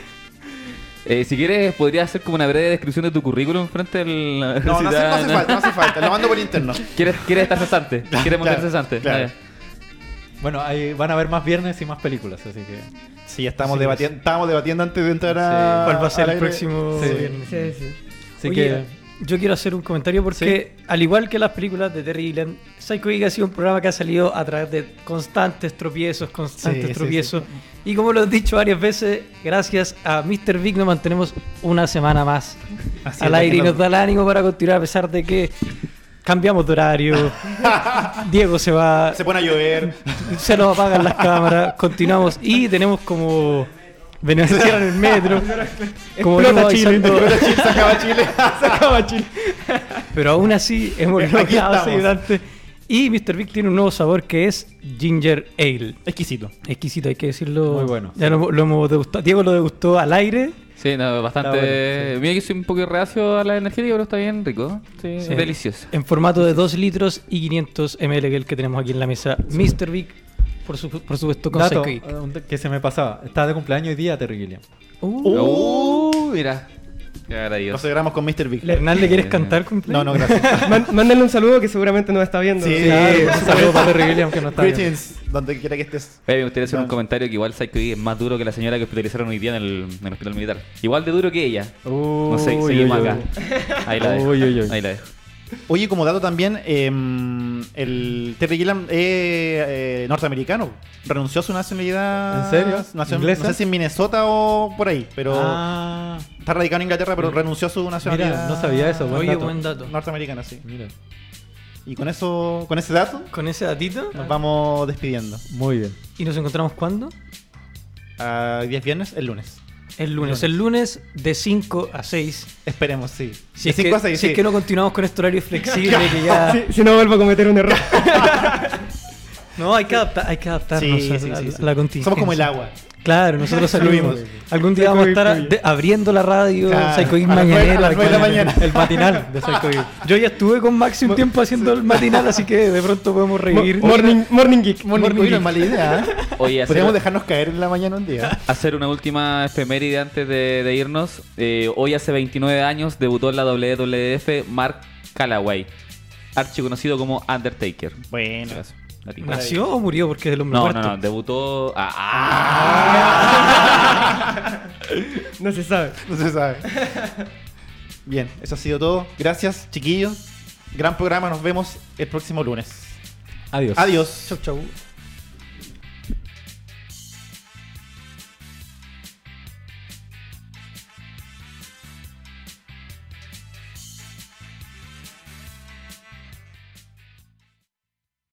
Eh, si quieres, podrías hacer como una breve descripción de tu currículum frente al. No, no hace, no hace falta, no hace falta, lo mando por interno. ¿Quieres, quieres estar cesante? ¿Quieres mantener Claro, cesante? claro. Ah, ya. Bueno, ahí van a haber más viernes y más películas, así que... Sí, estamos Sí, debatiendo, estábamos debatiendo antes de entrar a... ¿Cuál va a ser al el aire. próximo Sí. viernes? Sí, sí. Así Oye, que... yo quiero hacer un comentario porque, al igual que las películas de Terry Gilliam, Psycho Geek ha sido un programa que ha salido a través de constantes tropiezos, constantes Sí, sí, tropiezos. Y como lo he dicho varias veces, gracias a míster Vic nos mantenemos una semana más Así al es, aire y que nos no- da el ánimo para continuar a pesar de que cambiamos de horario, Diego se va, Se pone a llover. se nos apagan las cámaras, continuamos y tenemos como Venezuela en el metro, como Explota venimos Chile. avisando- Se acaba Chile. Se acaba Chile. pero aún así hemos Aquí logrado estamos. seguir adelante. Y míster Vic tiene un nuevo sabor que es Ginger Ale. Exquisito. Exquisito, hay que decirlo. Muy bueno. Ya lo, lo hemos degustado. Diego lo degustó al aire. Sí, no, bastante. Está bueno, sí. Mira que soy un poco reacio a la energética, pero está bien rico. Sí, Sí. delicioso. En formato de dos litros y quinientos mililitros, que es el que tenemos aquí en la mesa. míster Vic, por, su- por supuesto, con Dato Psycho Geek. eh, un- que se me pasaba. Está de cumpleaños hoy día Terry Gilliam. Uh, mira. Qué Nos maravilloso. celebramos con míster Vic. Hernán, ¿le quieres Eh, cantar No, cumpleaños? no, gracias. Man- Mándenle un saludo que seguramente nos está viendo. Sí. Claro, un saludo para Terry Gilliam que no está bien. Greetings, donde quiera que estés. Oye, me gustaría hacer No. un comentario que igual Psycho Geek es más duro que la señora que hospitalizaron hoy día en el, en el hospital militar. Igual de duro que ella. No sé, Uy, seguimos uy, acá. uy. Ahí la dejo. Uy, uy, uy. Ahí la dejo. Oye, como dato también, eh, el Terry Gilliam es eh, norteamericano. Renunció a su nacionalidad. ¿En serio? nació- ¿Inglesa? No sé si en Minnesota o por ahí, pero Ah, está radicado en Inglaterra, pero renunció a su nacionalidad. mira, no sabía eso. Buen Oye, dato. buen dato. Norteamericana, sí. Mira, Y con eso, con ese dato, Con ese datito. nos vamos despidiendo. muy bien. ¿Y nos encontramos cuándo? A diez viernes, el lunes. El lunes. El lunes de cinco a seis. Esperemos, sí. Si, De es que, cinco a seis, si es sí. que no continuamos con este horario flexible que ya... Si, si no vuelvo a cometer un error. No, hay que, adaptar, hay que adaptarnos Sí, a, sí, a- sí, a sí. la contingencia. Somos como el agua. Claro, nosotros Fluimos. salimos. Algún día vamos a estar de- abriendo la radio, Claro, Psycho Geek a las nueve- mañanero. a las nueve de la acá. mañana. El matinal de Psycho Geek. Yo ya estuve con Maxi un tiempo haciendo el matinal, así que de pronto podemos revivir. Morning, morning Geek. Morning Geek no es mala idea. ¿eh? Oye, hacer, Podríamos dejarnos caer en la mañana un día. hacer una última efeméride antes de, de irnos. Eh, hoy hace veintinueve años debutó en la doble u doble u F Mark Calloway, archiconocido como Undertaker. Bueno. Latino. ¿Nació o murió? Porque es el hombre No, muerto. no, no, debutó. Ah, ah. No se sabe. No se sabe. Bien, eso ha sido todo. Gracias, chiquillos. Gran programa. Nos vemos el próximo lunes. Adiós. Adiós. Chau, chau.